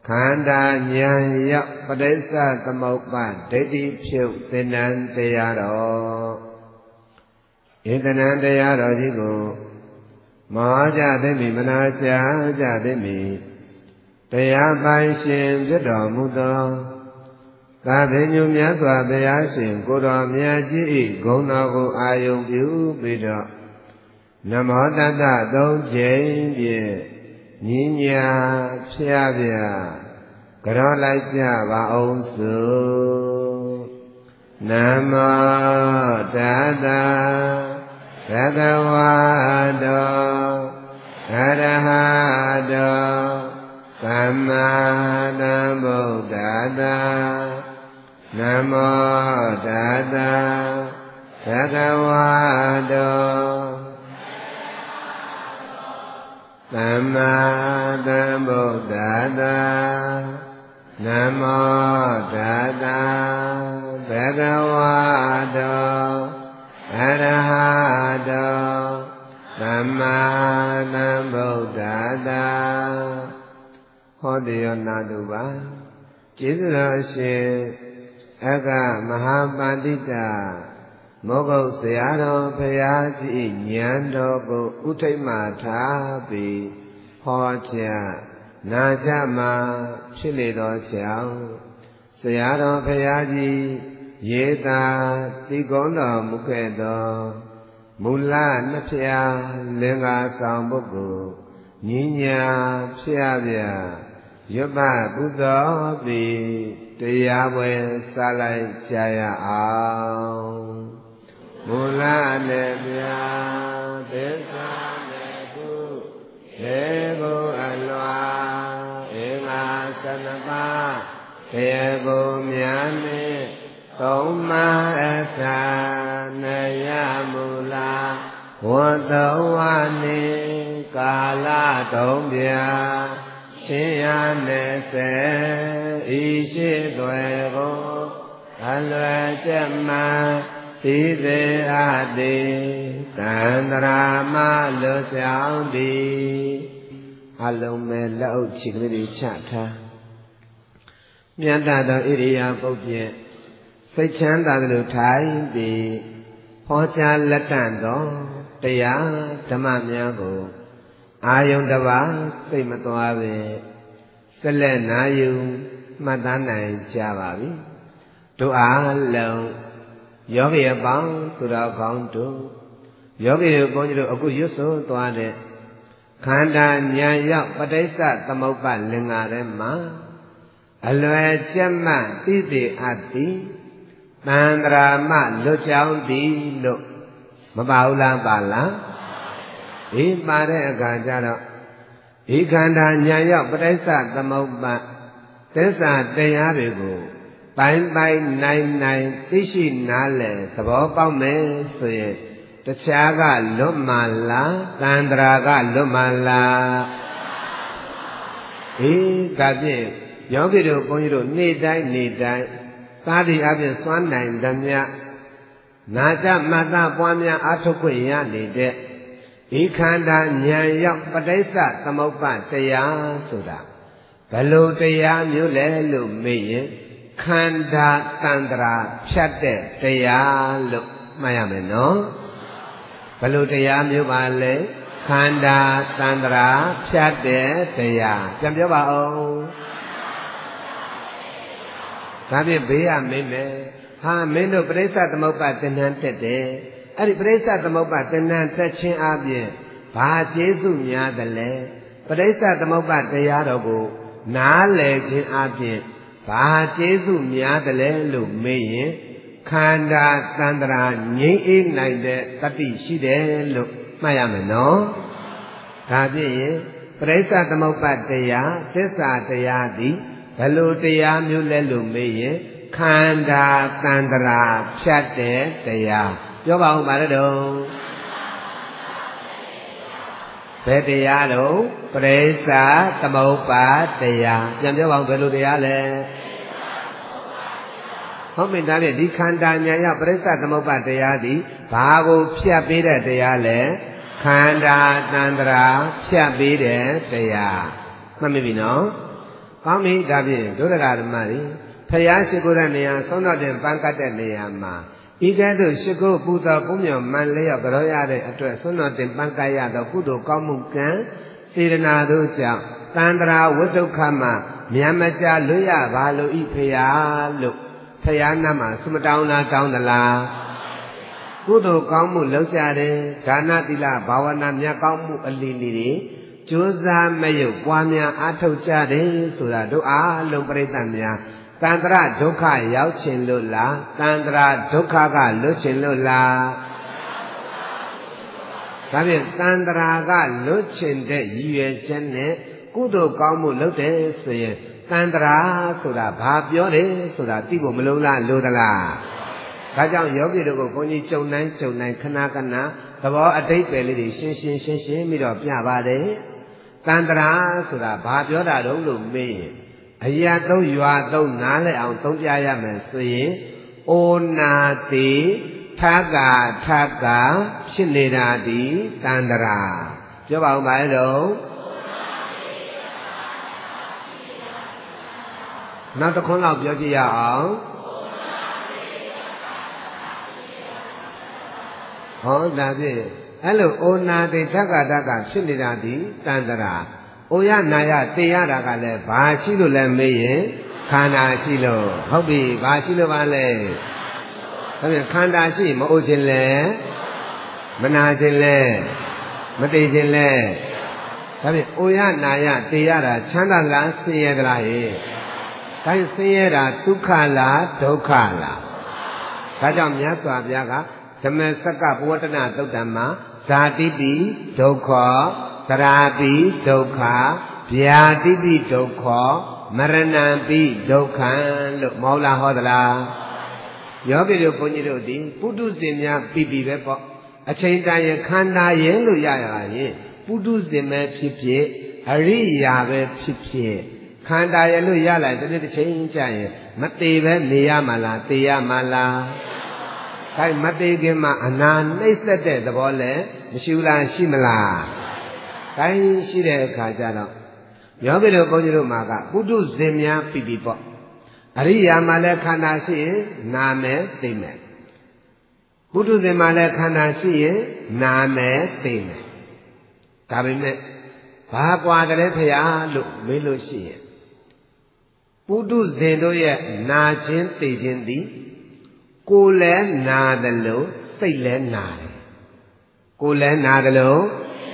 ခန္ဓာဉာဏ်ရောက်ပဋိစ္စသမုပ္ပါဒိဋ္ဌိဖြုတ်သင်္နံတရားတော်ဧကနံတရားတော်ကြီးကိုမောကြသိမိမနာကြသိမိတရားပိုင်ရှင်ဖြစ်တော်မူသောသာသညုမြတ်စွာဘုရားရှင်ကိုယ်တော်မြတ်ကြီး၏ဂုဏ်တော်ကိုအာယုံပြုပြီးတော့နမောတတ္တသုံးကြိမ်ဖြင့်ညီညာဖျားပြကြောလိုက်ကြပါအောင်စို့နမောတတ္တဘဂဝါတောအရဟတောသမ္မာသမ္ဗုဒ္ဓတ္တနမောတတ္တဘဂဝါတောသမ္မာသမ္ဗုဒ္ဓတ္တနမောတတ္တဘဂဝါတောအရဟတောသမ္မာသမ္ဗုဒ္ဓတ္တဟောတိယောနာတုပါကျေးဇူးတော်ရှင်အကမဟာပါဠိတမောဂုတ်ဆရာတော်ဘုရားကြီးဉာဏ်တော်ကိုဥထိတ်မှထားပြီးဟောကြားနာကြမှာဖြစ်လေသောကြောင့်ဆရာတော်ဘုရားကြီးရေသာတိကုံးတော်မူခဲ့သောမူလနှစ်ဖြာလင်္ကာဆောင်ပုဂ္ဂိုလ်ညီညာဖျားပြရွတ်ပပူဇော်ပြီးတရားပွဲစလိုက်ကြရအောင်မူလနဲ့ပြသစ္စာနဲ့ကုရေကိုအလွာအင်္ဂါ12ပါးခေကိုမြတ်နဲ့သုံးမအသာနယမူလာဝတ္တဝနေကာလတုံးပြရှင်ရနဲ့စေဤရှိသွေကိုအလွယ်ချက်မှသိသေးအပ်သည်တန္တရာမလွတ်ကြောင်းသည်အလုံးမဲ့လက်အုပ်ခြေကလေးတွေချထားမြတ်သောဣရိယာပုတ်ဖြင့်စိတ်ချမ်းသာသလိုထိုင်ပြီးဟောကြားလက်တန့်သောတရားဓမ္မများကိုအာယုန်တစ်ပါးစိတ်မသွားပဲဆက်လက်နာယူမှတ်သားနိုင်ကြပါပြီတို့အားလုံးယောဂီအပေါင်းသူတော်ကောင်းတို့ယောဂီတို့ဘုန်းကြီးတို့အခုရွတ်ဆိုသွားတဲ့ခန္ဓာဉာဏ်ရောက်ပဋိစ္စသမုပ္ပါလင်္ကာထဲမှာအလွယ်ကျက်မှသိသိအပ်သည်တန္တရာမလွတ်ကြောင်းသည်လို့မပါဘူးလားပါလားအေးပါတဲ့အခါကျတော့ဒီခန္ဓာဉာဏ်ရောက်ပဋိစ္စသမုပ္ပါသစ္စာတရားတွေကိုပိုင်းပိုင်းနိုင်သိရှိနားလည်သဘောပေါက်မယ်ဆိုရင်တခြားကလွတ်မှလားတန္တရာကလွတ်မှလားအေးဒါဖြင့်ယောဂီတို့ဘုန်းကြီးတို့နေ့တိုင်းသာတိအပြင်စွမ်းနိုင်သမျှနာကြမတ္တပွားများအထုတ်ခွင့်ရနေတဲ့ဤခန္ဓာဉာဏ်ရောက်ပဋိစ္စသမုပ္ပါတရားဆိုတာဘယ်လိုတရားမျိုးလဲလို့မေးရင်ခန္ဓာတန္တရာဖြတ်တဲ့တရားလို့မှတ်ရမယ်နော်ဘယ်လိုတရားမျိုးပါလဲခန္ဓာတန္တရာဖြတ်တဲ့တရားပြန်ပြောပါဦးဒါဖြင့်ဘေးရမင်းမယ်ဟာမင်းတို့ပရိစ္ဆသမုပ္ပါသင်္นานတက်တယ်အဲ့ဒီပရိစ္ဆသမုပ္ပါသင်္นานတက်ခြင်းအပြင်ဘာကျေးဇူးများသလဲပရိစ္ဆသမုပ္ပါတရားတော်ကိုနားလည်ခြင်းအပြင်ဘာကျေးဇူးများသလဲလို့မေးရင်ခန္ဓာတန္တရာငြိမ့်အေးနိုင်တဲ့တတိရှိတယ်လို့မှတ်ရမယ်နော်ဒါဖြင့်ပရိစ္ဆသမုပ္ပါတရားသစ္စာတရားသည်ဘယ်လိုတရားမျိုးလဲလို့မေးရင်ခန္ဓာတန္တရာဖြတ်တဲ့တရားပြောပါဦးပါတော့ဘယ်တရားတော့ပရိစ္ဆသမုပ္ပါတရားပြန်ပြောပါဦးဘယ်လိုတရားလဲဟုတ်ပြီဒါဖြင့်ဒီခန္ဓာဉာဏ်ရပရိစ္ဆသမုပ္ပါတရားသည်ဘာကိုဖြတ်ပေးတဲ့တရားလဲခန္ဓာတန္တရာဖြတ်ပေးတဲ့တရားမှတ်မိပြီနော်ကောင်းပြီဒါဖြင့်ဒုဒကာဓမ္မတွေဖယားရှိခိုးတဲ့နေရာဆုံးတော့တင်ပန်းကတ်တဲ့နေရာမှာဤကဲ့သို့ရှိခိုးပူဇော်ပုမြော်မှန်လျော့ကြောရတဲ့အတွက်ဆုံးတော့တင်ပန်းကတ်ရသောကုသိုလ်ကောင်းမှုကံစေတနာတို့ကြောင့်တန္တရာဝိဒုက္ခမှာမြန်မကြလွတ်ရပါလို့ဤဖယားလို့ဖယားနာမှာဆုမတောင်းလားတောင်းသလားကုသိုလ်ကောင်းမှုလုပ်ကြတယ်ဒါနသီလဘာဝနာမြတ်ကောင်းမှုအလီလီတွေကြိုးစားမရုပ်ပွားများအားထုတ်ကြတယ်ဆိုတာတို့အားလုံးပြိဿများတန္တရာဒုက္ခရောက်ခြင်းလို့လားတန္တရာဒုက္ခကလွတ်ခြင်းလို့လားဒါဖြင့်တန္တရာကလွတ်ခြင်းတဲ့ရည်ရွယ်ချက်နဲ့ကုသိုလ်ကောင်းမှုလုပ်တယ်ဆိုရင်တန္တရာဆိုတာဘာပြောတယ်ဆိုတာသိဖို့မလုံးလားလို့သလားဒါကြောင့်ယောဂီတို့ကိုဘုန်းကြီးကြုံတိုင်းခဏခဏသဘောအတိတ်ပဲလေးတွေရှင်းပြီးတော့ပြပါတယ်တန္တရာဆိုတာဘာပြောတာတုံးလို့မေးရင်အရာသုံးရွာသုံးနားလည်အောင်သုံးပြရမယ်ဆိုရင်အိုနာတိထကဖြစ်နေတာဒီတန္တရာပြောပါဦးပါလို့နောက်တစ်ခွန်းလောက်ပြောကြည့်ရအောင်ဟောဒါဖြင့်အဲ့လိုအိုနာတိထကဖြစ်နေတာဒီတန္တရာအိုရနာရတေရတာကလည်းဘာရှိလို့လဲမေးရင်ခန္ဓာရှိလို့ဟုတ်ပြီဘာရှိလို့ပါလဲဒါဖြင့်ခန္ဓာရှိမအိုခြင်းလဲမနာခြင်းလဲမသိခြင်းလဲဒါဖြင့်အိုရနာရတေရတာချမ်းသာလားဆင်းရဲသလားဟဲ့ဒါဆင်းရဲတာဒုက္ခလားဒုက္ခလားဒါကြောင့်မြတ်စွာဘုရားကဓမ္မစက္ကပဝတ္တနာသုတ်တံမှာဇာတိပိဒုက္ခသရာပိဒုက္ခဗျာတိပိဒုက္ခမရဏံပိဒုက္ခံလို့မောလားဟောသလားယောဂီတို့ဘုန်းကြီးတို့ဒီပုထုဇဉ်များပြီပဲပေါ့အချိန်တန်ရခန္ဓာရဲ့လို့ရရရင်ပုထုဇဉ်ပဲဖြစ်ဖြစ်အရိယာပဲဖြစ်ဖြစ်ခန္ဓာရဲ့လို့ရလိုက်တစ်ချိန်ကြာရင်မသေးပဲနေရမှာလားသေရမှာလားခိုင်မသေးခင်မှာအနာနှိမ့်ဆက်တဲ့သဘောလဲမရှိဘူးလားရှိမလားခိုင်ရှိတဲ့အခါကျတော့ယောဂီတို့ဘုန်းကြီးတို့မှာကပုထုဇဉ်များပြီပေါ့အရိယာမှာလည်းခန္ဓာရှိရင်နာမယ်သိမယ်ပုထုဇဉ်မှာလည်းခန္ဓာရှိရင်နာမယ်သိမယ်ဒါပေမဲ့ဘာကွာတယ်ဖေဟာလို့မေးလို့ရှိရင်ပုထုဇဉ်တို့ရဲ့နာခြင်းသိခြင်းသည်ကိုယ်လည်းနာတယ်လို့စိတ်လည်းနာတယ်ကိုယ်လည်းနာတယ်လို့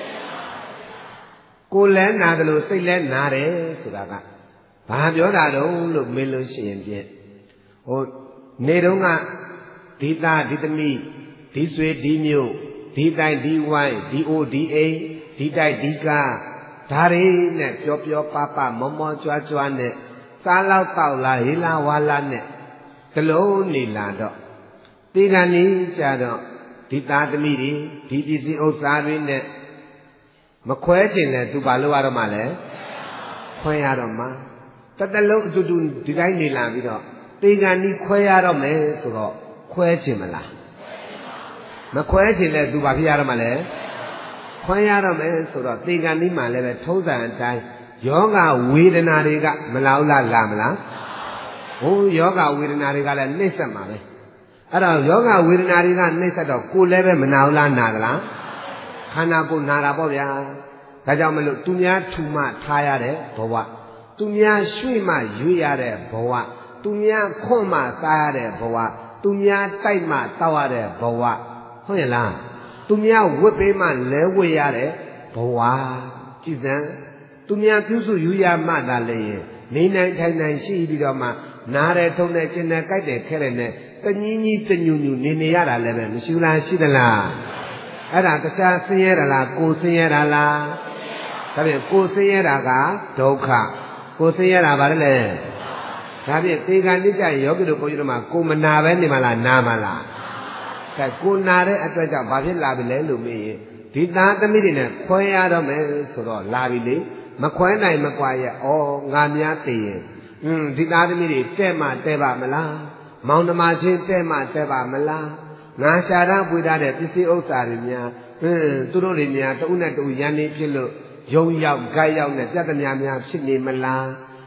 ကိုယ်လည်းနာတယ်လို့စိတ်လည်းနာတယ်ဆိုတာကဘာပြောတာတုံးလို့မေးလို့ရှိရင်ဖြင့်ဟိုနေတုန်းကဒီသားဒီသမီးဒီဆွေဒီမျိုးဒီတိုက်ဒီဝိုင်းဒီအိုဒီအိမ်ဒီတိုက်ဒီကားဒါတွေနဲ့ပြောပမောကြွားနဲ့စားလောက်တောက်လာဟေးလာဝါလာနဲ့တလုံးနေလာတော့ဒီကနေ့ကြတော့ဒီသားသမီးတွေဒီပစ္စည်းဥစ္စာတွေနဲ့မခွဲချင်လဲသူဘာလို့ရတော့မှလဲခွဲရတော့မှတလုံးအတူတူဒီတိုင်းနေလာပြီးတော့ဒီကနေ့ခွဲရတော့မယ်ဆိုတော့ခွဲချင်မလားမခွဲချင်လဲသူဘာဖြစ်ရတော့မှလဲခွဲရတော့မယ်ဆိုတော့ဒီကနေ့မှလည်းပဲထုံးစံအတိုင်းယောဂဝေဒနာတွေကမလောက်လာမလားဟိုယောဂဝေဒနာတွေကလည်းနှိမ့်ဆက်မှာပဲအဲ့တော့ယောဂဝေဒနာတွေကနှိမ့်ဆက်တော့ကိုယ်လည်းပဲမနာဘူးလားနာသလားခန္ဓာကိုယ်နာတာပေါ့ဗျာဒါကြောင့်မလို့သူများထူမှထားရတဲ့ဘဝသူများရွှေ့မှရွေ့ရတဲ့ဘဝသူများခွန့်မှစားရတဲ့ဘဝသူများတိုက်မှတောက်ရတဲ့ဘဝဟုတ်ရဲ့လားသူများဝတ်ပေးမှလဲဝတ်ရတဲ့ဘဝကြည်စံသူများပြုစုယူရမှသာလေနေနိုင်ထိုင်နိုင်ရှိပြီးတော့မှနားတယ်ထုံတယ်ကျင်တယ်ကြိုက်တယ်ခဲတယ်နဲ့တညီးကြီးတညူညူနေရတာလည်းပဲမရှိလားရှိသလားအဲ့ဒါတရားဆင်းရဲတာလားကိုယ်ဆင်းရဲတာလားဒါဖြင့်ကိုယ်ဆင်းရဲတာကဒုက္ခကိုယ်ဆင်းရဲတာဗါလဲဒါဖြင့်သေကံနိစ္စယောဂီတို့ဘုန်းကြီးတို့မှာကိုမနာပဲနေမလားနာမလားကဲကိုနာတဲ့အတွက်ကြောင့်ဘာဖြစ်လာပြီလဲလို့မေးရင်ဒီသားသမီးတွေနဲ့ခွဲရတော့မယ်ဆိုတော့လာပြီလေမခွဲနိုင်မကွာရဲ့ဩငါများသိရင်ဒီသားသမီးတွေတဲ့မှတဲ့ပါမလားမောင်နှမချင်းတဲ့မှတဲ့ပါမလားငါရှာရပွေထားတဲ့ပစ္စည်းဥစ္စာတွေများသူတို့တွေများတဦးနဲ့တဦးရန်နေဖြစ်လို့ယုံရောက်ဂိုက်ရောက်နဲ့ပြဿနာများဖြစ်နေမလား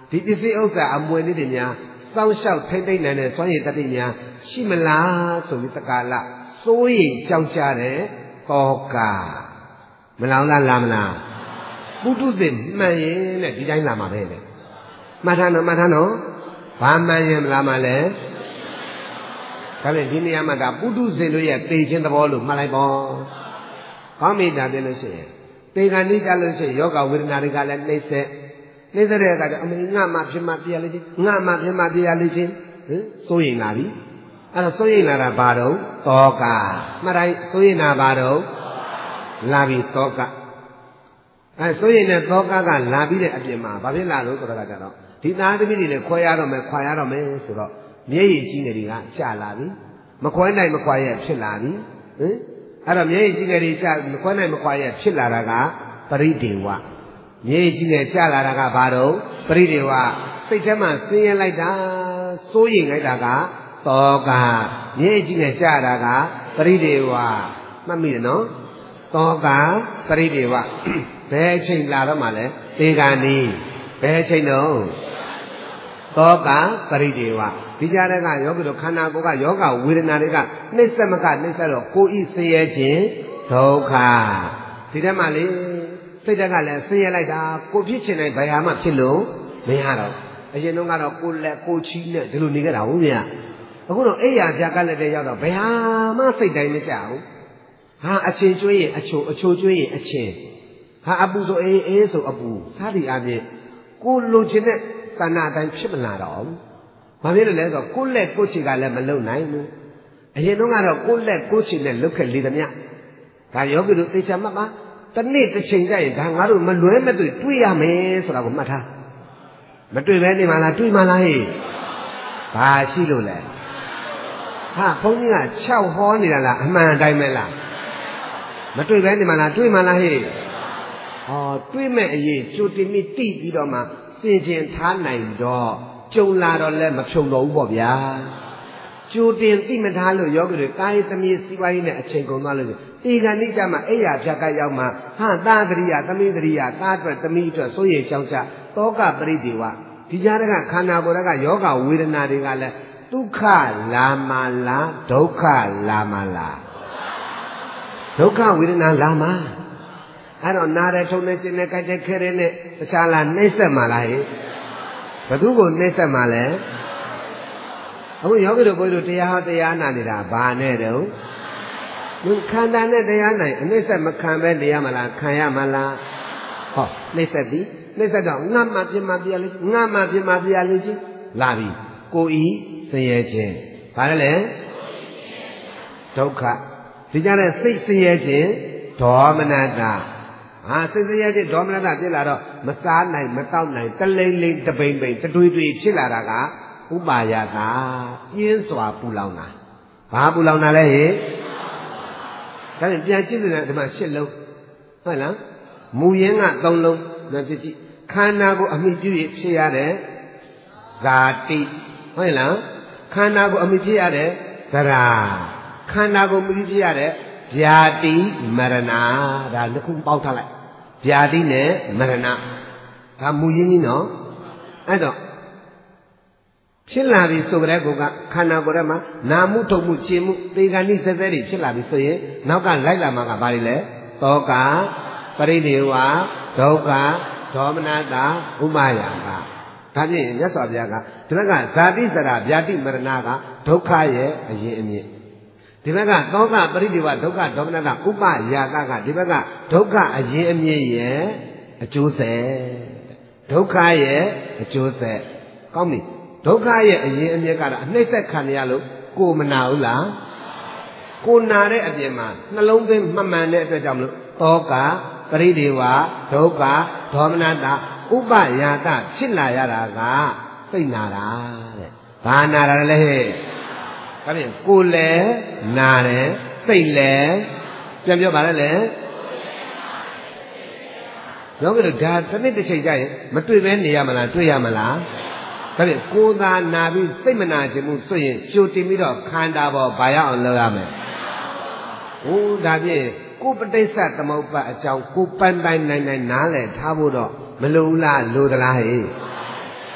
ဒီပစ္စည်းဥစ္စာအမွေလေးတွေများစောင့်ရှောက်ထိမ့်သိမ့်နိုင်တဲ့စွမ်းရည်တတ္တိများရှိမလားဆိုပြီးတက္ကလစိုးရိမ်ကြောက်ကြတဲ့တောကမလောင်လားလာမလားပုထုဇဉ်မှန်ရင်နဲ့ဒီတိုင်းလာမှာပဲလေမှတ်ထားနော်ဘာမှန်ရင်မလားမလဲဒါဖြင့်ဒီနေရာမှာဒါပုထုဇဉ်တို့ရဲ့သိခြင်းသဘောလို့မှတ်လိုက်ပေါ့ကောင်းပြီဒါပြလို့ရှိရင်သေခါနိကြလို့ရှိရင်ယောဂဝေဒနာတွေကလည်းနှိမ့်ဆက်တဲ့အခါကျအမေငါမှဖြစ်မှပြရလိမ့်ချင်းငါမှဖြစ်မှပြရလိမ့်ချင်းစိုးရိမ်လာပြီအဲ့တော့စိုးရိမ်လာတာဘာတော့တောကမှတ်တိုင်းစိုးရိမ်တာဘာတော့လာပြီတောကအဲ့စိုးရိမ်တဲ့တောကကလာပြီးတဲ့အပြင်မှာဘာဖြစ်လာလို့ဆိုတော့ကြတော့ဒီသားသမီးတွေလည်းခွဲရတော့မယ်ခွာရတော့မယ်ဆိုတော့မျက်ရည်ကြီးငယ်တွေကကျလာပြီမခွဲနိုင်မခွာရဖြစ်လာပြီအဲ့တော့မျက်ရည်ကြီးငယ်တွေကျမခွဲနိုင်မခွာရဖြစ်လာတာကပရိဒေဝမျက်ရည်ကြီးငယ်ကျလာတာကဘာတော့ပရိဒေဝစိတ်ထဲမှာဆင်းရဲလိုက်တာစိုးရိမ်လိုက်တာကတောကမျက်ရည်ကြီးငယ်ကျတာကပရိဒေဝမှတ်မိတယ်နော်တောကပရိဒေဝဘယ်အချိန်လာတော့မှလဲသေဂာနီဘယ်အချိန်တော့တောကပရိဒေဝဒီကြားတဲ့ကယောဂီတို့ခန္ဓာကိုယ်ကယောဂဝေဒနာတွေကနှိမ့်ဆက်မကနှိမ့်ဆက်တော့ကိုယ်ဤဆင်းရဲခြင်းဒုက္ခဒီထဲမှာလေစိတ်ဓာတ်ကလည်းဆင်းရဲလိုက်တာကိုဖြစ်ချင်တဲ့ဘယ်ဟာမှဖြစ်လို့မရတော့အရင်တုန်းကတော့ကိုလက်ကိုချီးနဲ့ဒီလိုနေကြတာဟုတ်ဗျာအခုတော့အိယာပြကလည်းတဲ့ရောက်တော့ဘယ်ဟာမှစိတ်တိုင်းမကြဘူးဟာအချင်းကျွေးရင်အချိုကျွေးရင်အချင်းဟာအပူဆိုအေးဆိုအပူစားဒီအပြင်ကိုလိုချင်တဲ့သဏ္ဍာန်အတိုင်းဖြစ်မလာတော့ဘူး။ဘာဖြစ်လို့လဲဆိုတော့ကိုလက်ကိုချီကလည်းမလုံနိုင်ဘူး။အရင်တုန်းကတော့ကိုလက်ကိုချီနဲ့လုတ်ခဲ့လေသမျှ။ဒါယောဂီတို့သိချင်မှတ်ပါ။တစ်နေ့တစ်ချိန်ကျရင်ဒါငါတို့မလွဲမသွေတွေ့ရမယ်ဆိုတာကိုမှတ်ထား။မတွေ့ပဲနေမှလားတွေ့မှလားဟဲ့။ဘာရှိလို့လဲ။ဟာဘုန်းကြီးက6ဟောနေတာလားအမှန်တိုင်းပဲလား။မတွေ့ပဲနေမှလားတွေ့မှလားဟဲ့။ဟောတွေ့မဲ့အရေးကြိုတင်မိတိပြီးတော့မှစင်ကျင်ထားနိုင်တော့ကြုံလာတော့လည်းမဖြုံတော့ဘူးပေါ့ဗျာကြိုတင်သိမထားလို့ယောဂီတွေကာယသမီးစီးပွားရေးနဲ့အချိန်ကုန်သွားလို့ဒီကနေ့ကျမှအိယာဖြတ်ကရောက်မှဟာသာတရိယသမီးတရိယသာအတွက်သမီးအတွက်စိုးရိမ်ကြောက်ကြတောကပရိဒေဝဒီကြားတဲ့ကခန္ဓာကိုယ်ကယောဂဝေဒနာတွေကလည်းဒုက္ခလာမလားဒုက္ခလာမလားဒုက္ခဝေဒနာလာမအဲ့တော့နားတယ်ထုံနေခြင်းနဲ့ကြိုက်တဲ့ခဲတဲ့နဲ့တခြားလားနှိမ့်ဆက်မှလားဟဲ့ဘသူကိုနှိမ့်ဆက်မှလဲအခုယောဂီတို့ဘုန်းကြီးတို့တရားဟောတရားနာနေတာဘာနဲ့တုန်းသူခန္ဓာနဲ့တရားနိုင်အနှိမ့်ဆက်မခံပဲနေရမလားခံရမလားဟောနှိမ့်ဆက်သည်နှိမ့်ဆက်တော့ငါမှပြမပြလေးငါမှပြမပြလေးချင်းလာပြီကိုဤဆင်းရဲခြင်းဘာလဲလဲဒုက္ခဒီကြတဲ့စိတ်ဆင်းရဲခြင်းဒေါမနတာဟာစိတ်ဆင်းရဲခြင်းဒေါမနတာဖြစ်လာတော့မစားနိုင်မတောက်နိုင်တလိမ့်လိမ့်တပိမ့်ပိမ့်တတွေးတွေးဖြစ်လာတာကဥပါယတာပြင်းစွာပူလောင်တာဘာပူလောင်တာလဲဟဲ့ဒါပြန်ကြည့်နေတဲ့ဒီမှာ8လုံးဟုတ်လားမူရင်းက3လုံးနဲ့ကြည့်ခန္ဓာကိုအမိပြုရဖြစ်ရတဲ့ဇာတိဟုတ်လားခန္ဓာကိုအမိဖြစ်ရတဲ့သရာခန္ဓာကိုအမိဖြစ်ရတဲ့ဗျာတိမရဏဒါနှစ်ခုပေါင်းထားလိုက်ဗျာတိနဲ့မရဏဒါမူရင်းကြီးနော်အဲ့တော့ဖြစ်လာပြီဆိုကြတဲ့ကောကခန္ဓာကိုယ်ထဲမှာနာမှုထုတ်မှုကျင်မှုသေဂာနိစက်စဲတွေဖြစ်လာပြီဆိုရင်နောက်ကလိုက်လာမှာကဘာတွေလဲတောကပရိဒေဝဒုက္ခဒေါမနတာဥပါယကဒါဖြင့်မြတ်စွာဘုရားကဒီဘက်ကဇာတိစရာဗျာတိမရဏကဒုက္ခရဲ့အရင်အမြင့်ဒီဘက်ကသောကပရိဒေဝဒုက္ခဒေါမနတာဥပယာကကဒီဘက်ကဒုက္ခအရင်အမြင့်ရဲ့အကျိုးဆက်ဒုက္ခရဲ့အကျိုးဆက်ကောင်းပြီဒုက္ခရဲ့အရင်အမြင့်ကတော့အနှိမ့်သက်ခံရလို့ကိုမနာဘူးလားကိုနာတဲ့အပြင်မှာနှလုံးသွင်းမှမှန်တဲ့အတွက်ကြောင့်မလို့သောကပရိဒေဝဒုက္ခဒေါမနတာဥပယာတဖြစ်လာရတာကစိတ်နာတာတဲ့ဘာနာတာလဲဟဲ့ဒါဖြင့်ကိုယ်လည်းနာတယ်စိတ်လည်းပြန်ပြောပါလေယောဂီတို့ဒါတစ်နေ့တစ်ချိန်ကြရင်မတွေ့ပဲနေရမလားတွေ့ရမလားဒါဖြင့်ကိုယ်သာနာပြီးစိတ်မနာခြင်းမှုဆိုရင်ကြိုတင်ပြီးတော့ခန္ဓာပေါ်ဘာရအောင်လုပ်ရမယ်ဟိုဒါဖြင့်ကိုပဋိစ္စသမုပ္ပါအကြောင်းကိုပန်းတိုင်းနိုင်နားလည်ထားဖို့တော့မလိုလားလိုသလားဟဲ့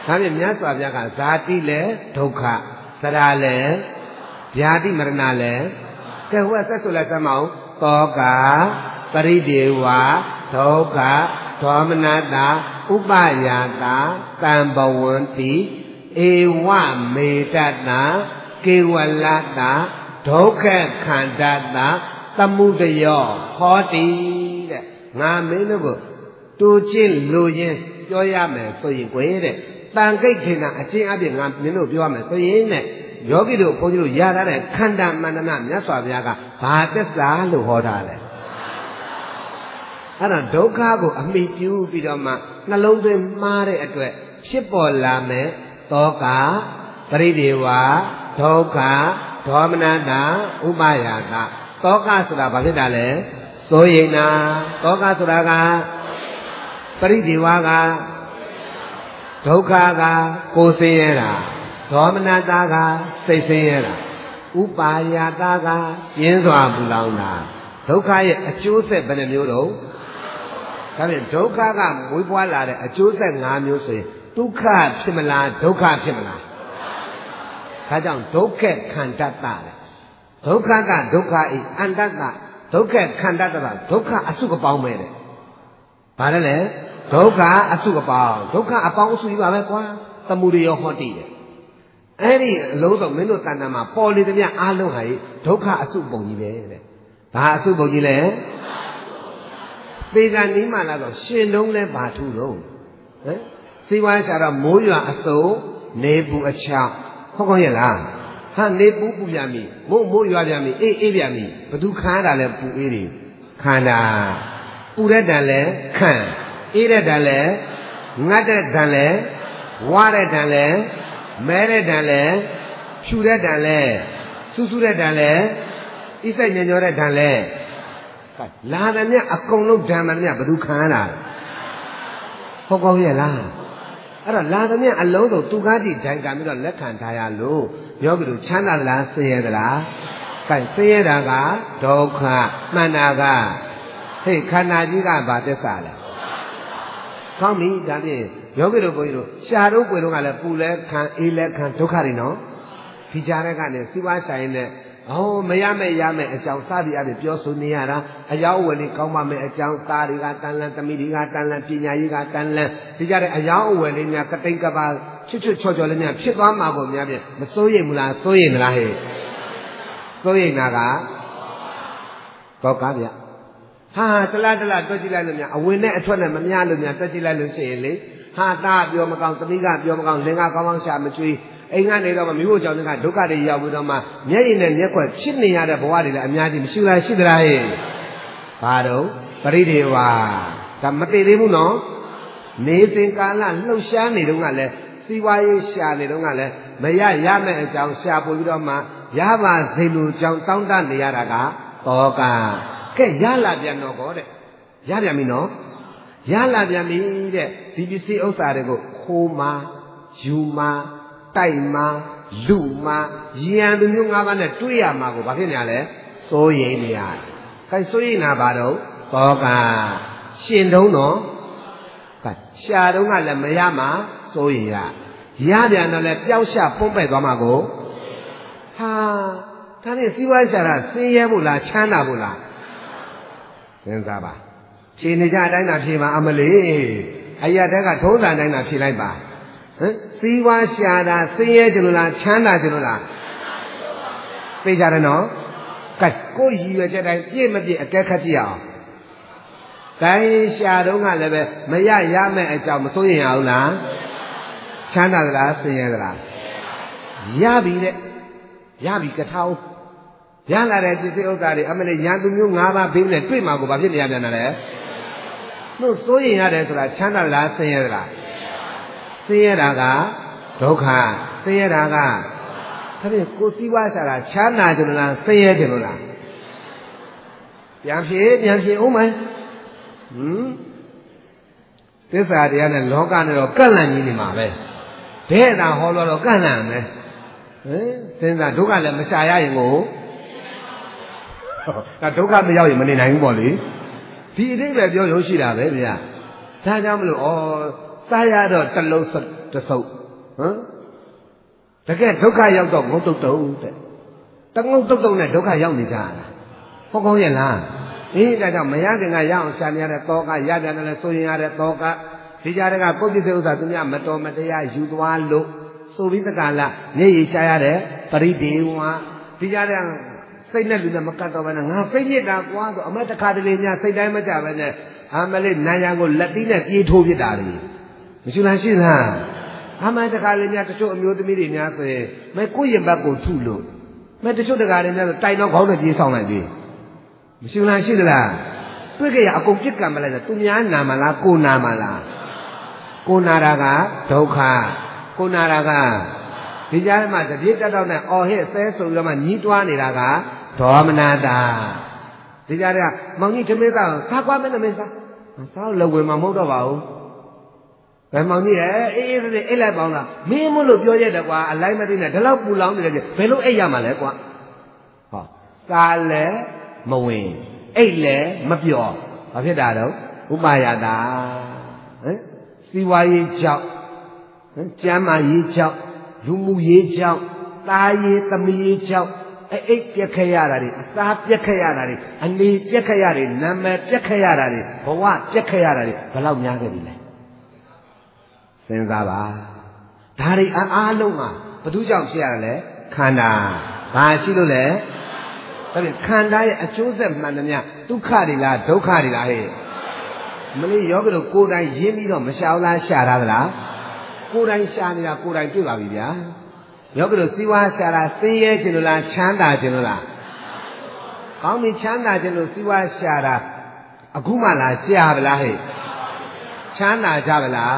ဒါဖြင့်မြတ်စွာဘုရားကဇာတိလည်းဒုက္ခသရလည်းဗျာတိမရဏလည်းကဲဟိုကဆက်ဆိုလိုက်သမောင်းတောကပရိဒေဝဒုက္ခဒေါမနတာဥပယာတာတံဘဝန္တိဧဝမေတ္တာကေဝလတာဒုက္ခခန္ဓာတာသမုဒယောဟောတိတဲ့ငါမင်းတို့ကိုတူချင်းလူချင်းပြောရမယ်ဆိုရင်ကိုတဲ့တန်ခိတ်ခေနာအချင်းအပြည့်ငါမင်းတို့ပြောရမယ်ဆိုရင်တဲ့ယောဂီတို့ဘုန်းကြီးတို့ရထားတဲ့ခန္ဓာမန္တနာမြတ်စွာဘုရားကဘာသစ္စာလို့ဟောထားလဲအဲ့ဒါဒုက္ခကိုအမိပြုပြီးတော့မှနှလုံးသွင်းမှားတဲ့အတွက်ဖြစ်ပေါ်လာမယ်တောကပရိဒေဝဒုက္ခဒေါမနတာဥပယာတာတောကဆိုတာဘာဖြစ်တာလဲစိုးရိမ်တာတောကဆိုတာကပရိဒေဝကဒုက္ခကကိုယ်ဆင်းရဲတာဒေါမနတာကစိတ်ဆင်းရဲတာဥပါယာတာကကျင်းစွာပူလောင်တာဒုက္ခရဲ့အကျိုးဆက်ဘယ်နှမျိုးတော့ဒါဖြင့်ဒုက္ခကမွေးဖွားလာတဲ့အကျိုးဆက်၅မျိုးဆိုရင်ဒုက္ခဖြစ်မလားဒုက္ခဖြစ်မလားဒါကြောင့်ဒုက္ခခန္ဓတ္တလေဒုက္ခကဒုက္ခဤအန္တကဒုက္ခခန္ဓတ္တဒုက္ခအစုကပေါင်းပဲတဲ့ဘာလဲလဲဒုက္ခအစုအပေါင်းဒုက္ခအပေါင်းအစုကြီးပါပဲကွာသမုဒယောဟောတိတဲ့အဲ့ဒီအလုံးစုံမင်းတို့တဏ္ဍာမှာပေါ်လေသည်များအားလုံးဟာဒုက္ခအစုပုံကြီးပဲတဲ့ဘာအစုပုံကြီးလဲသေကနီးမှလာတော့ရှင်တုံးလဲဘာထူတော့ဟမ်စီဝါရှာတော့မိုးရွာအစုံနေပူအချောင်းဟုတ်ကောရဲ့လားဟာနေပူပူပြန်ပြီမိုးရွာပြန်ပြီအေးပြန်ပြီဘသူခမ်းတာလဲပူအေးတွေခန္ဓာပူတဲ့တန်လဲခံအေးတဲ့တန်လဲငတ်တဲ့တန်လဲဝါတဲ့တန်လဲမဲတဲ့တန်လဲဖြူတဲ့တန်လဲစူးစူးတဲ့တန်လဲဣစိတ်ညံ့ညောတဲ့တန်လဲလာတယ်မြအကုန်လုံးဓမ္မမြဘသူခံရတာဟုတ်ကောရဲ့လားအဲ့တော့လာတယ်မြအလုံးစုံသူကားကြည့်ဒိုင်ကံပြီးတော့လက်ခံထားရလို့ယောဂီတို့ချမ်းသာလားဆင်းရဲသလားကဲဆင်းရဲတာကဒုက္ခမှန်တာကဟေ့ခန္ဓာကြီးကဘာသစ္စာလဲကောင်းပြီဒါဖြင့်ယောဂီတို့ဘုန်းကြီးတို့ရှာတော့ကိုယ်တို့ကလည်းပူလဲခံအေးလဲခံဒုက္ခတွေနော်ဒီကြားတဲ့ကနေစီးပွားဆိုင်နဲ့မရမယ်ရမယ်အကြောင်းစသည်အပြင်ပြောဆိုနေရတာအယောက်အဝယ်လေးကောင်းပါမယ်အကြောင်းသားတွေကတန်လန်းသမီးတွေကတန်လန်းပညာရေးကတန်လန်းဒီကြတဲ့အယောက်အဝယ်လေးများကတိန်ကပါချွတ်ချွတ်ချော်ချော်လေးများဖြစ်သွားမှာကိုများပြန်မစိုးရိမ်ဘူးလားစိုးရိမ်မလားဟဲ့စိုးရိမ်တာကတော့ကားဗျဟာတလားတွက်ကြည့်လိုက်လို့များအဝင်နဲ့အထွက်နဲ့မမျှလို့များတွက်ကြည့်လိုက်လို့ရှိရင်လေဟာသားပြောမကောင်းသမီးကပြောမကောင်းလင်ကကောင်းကောင်းရှာမကျွေးအိမ်ကနေတော့မိဖို့ကြောင့်ကဒုက္ခတွေရောက်ပြီးတော့မှမျက်ရည်နဲ့မျက်ခွက်ဖြစ်နေရတဲ့ဘဝတွေလည်းအများကြီးမရှိလားရှိသလားဟဲ့ဘာတော့ပရိဒေဝဒါမတည်သေးဘူးနော်နေစဉ်ကာလလှုပ်ရှားနေတော့ကလည်းစီဝါရေးရှာနေတော့ကလည်းမရမဲ့အကြောင်းရှာပွေပြီးတော့မှရပါစေလို့ကြောင့်တောင်းတနေရတာကတောကကဲရလာပြန်တော့ကောတဲ့ရပြန်ပြီနော်ရလာပြန်ပြီတဲ့ဒီပစ္စည်းဥစ္စာတွေကိုခိုးမှာယူမှာတိုက်မှာလူမှာရန်သူမျိုး၅ပါးနဲ့တွေ့ရမှာကိုဘာဖြစ်နေရလဲစိုးရိမ်နေရတယ်။အဲစိုးရိမ်တာဘာတော့သောကရှင်တုံးတော့ရှာတုံးကလည်းမရမှာစိုးရိမ်ရပြန်တော့လည်းပျောက်ရှာပုံပဲ့သွားမှာကိုဟာဒါနဲ့စီးပွားရှာတာဆင်းရဲဖို့လားချမ်းသာဖို့လားစဉ်းစားပါဖြေနေကြအတိုင်းသာဖြေပါအမလေးအရာတက်ကထုံးစံအတိုင်းသာဖြေလိုက်ပါဟမ်စီးပွားရှာတာဆင်းရဲကြလို့လားချမ်းသာကြလို့လားသိကြတယ်နော်ကဲကိုရည်ရွယ်ချက်တိုင်းပြည့်မပြည့်အကဲခတ်ကြည့်အောင်ကဲရှာတော့ကလည်းပဲမရမဲ့အကြောင်းမစိုးရင်ရဘူးလားချမ်းသာသလားဆင်းရဲသလားရပြီတဲ့ရပြီကထောင်းရလာတဲ့ပစ္စည်းဥစ္စာတွေအမလေးရန်သူမျိုး၅ပါးဘေးနဲ့တွေ့မှာကိုဘာဖြစ်နေရပြန်တာလဲတို့စိုးရင်ရတယ်ဆိုတာချမ်းသာလားဆင်းရဲသလားဆင်းရဲတာကဒုက္ခဆင်းရဲတာကဒါဖြင့်ကိုယ်စည်းဝါးရှာတာချမ်းသာကြလို့လားဆင်းရဲကြလို့လားပြန်ဖြေဦးမယ်သစ္စာတရားနဲ့လောကနဲ့တော့ကန့်လန့်ကြီးနေမှာပဲဘဲတာဟောတော့ကန့်လန့်မယ်စဉ်းစားဒုက္ခလည်းမရှာရရင်ကိုဒါဒုက္ခမရောက်ရင်မနေနိုင်ဘူးပေါ့လေဒီအတိတ်ပဲပြောရုံရှိတာပဲဗျာဒါကြောင့်မလို့စားရတော့တတဆုပ်ဟမ်တကယ်ဒုက္ခရောက်တော့ငုတ်တုတ်တုတ်တဲ့တငုတ်တုတ်တုတ်နဲ့ဒုက္ခရောက်နေကြတာဟုတ်ကောင်းရဲ့လားအေးဒါကြောင့်မရခင်ကရအောင်ရှာမြတဲ့တောကရပြန်တယ်ဆိုရင်ရတဲ့တောကဒီကြားတဲ့ကပုတ်ပြစ်တဲ့ဥစ္စာသူများမတော်မတရားယူသွားလို့ဆိုပြီးတကလားနေရချရတဲ့ပရိဒေဝဒီကြားတဲ့စိတ်နဲ့လူနဲ့မကတ်တော့ဘဲနဲ့ငါစိတ်ညစ်တာကွာဆိုအမတ်တခါတလေများစိတ်တိုင်းမကြပဲနဲ့အမလေးနာယံကိုလက်သီးနဲ့ပြေးထိုးပြစ်တာလေမရှိလားရှိလားအမတ်တခါလေများတချို့အမျိုးသမီးတွေများဆိုရင်မဲကိုယ့်ရင်ဘတ်ကိုထုလို့မဲတချို့တခါလေများဆိုတိုင်တော့ခေါင်းနဲ့ပြေးဆောင်လိုက်ပြီမရှိလားရှိသလားတွေ့ကြရအကုန်ပြစ်ကံမလိုက်တော့သူများနာမလားကိုနာမလားကိုနာတာကဒုက္ခကိုနာတာကဒီကြားထဲမှာတပြည့်တက်တော့နဲ့အော်ဟစ်ဆဲဆိုပြီးတော့မှညီးတွားနေတာကဒေါမနတာဒီကြားထဲကမောင်ကြီးဓမေသာစားကွာမင်းသမီးစားလောက်ဝင်မှာမဟုတ်တော့ပါဘူးဘယ်မောင်ကြီးရဲ့အေးအေးသေးအိတ်လိုက်ပေါင်းလားမင်းမလို့ပြောရတယ်ကွာအလိုက်မသိနဲ့ဒီလောက်ပူလောင်နေတယ်ဘယ်လိုအိတ်ရမှာလဲကွာဟောစားလဲမဝင်အိတ်လဲမပြောဘာဖြစ်တာတော့ဥပါယတာဟမ်စီဝါရေးကြောင့်ကျမ်းမာရေးကြောင့်လူမှုရေးကြောင့်သားရေးသမီးရေးကြောင့်အိတ်ပြက်ခဲ့ရတာတွေအစားပြက်ခဲ့ရတာတွေအနေပြက်ခဲ့ရတာနာမည်ပြက်ခဲ့ရတာတွေဘဝပြက်ခဲ့ရတာတွေဘယ်လောက်များခဲ့ပြီလဲစဉ်းစားပါဒါတွေအားလုံးမှာဘသူကြောင့်ဖြစ်ရတာလဲခန္ဓာဘာရှိလို့လဲဒါဖြင့်ခန္ဓာရဲ့အကျိုးဆက်မှန်သမျှဒုက္ခတွေလားဒုက္ခတွေလားဟဲ့မလေးယောဂတို့ကိုယ်တိုင်ရင်းပြီးတော့မရှာဘူးလားရှာတာလားကိုယ်တိုင်ရှာနေတာကိုယ်တိုင်တွေ့ပါပြီဗျာယောဂတို့စီဝါရှာတာဆင်းရဲခြင်းလို့လားချမ်းသာခြင်းလို့လားကောင်းပြီချမ်းသာခြင်းလို့စီဝါရှာတာအခုမှလားရှာပါလားဟဲ့ချမ်းသာကြပါလား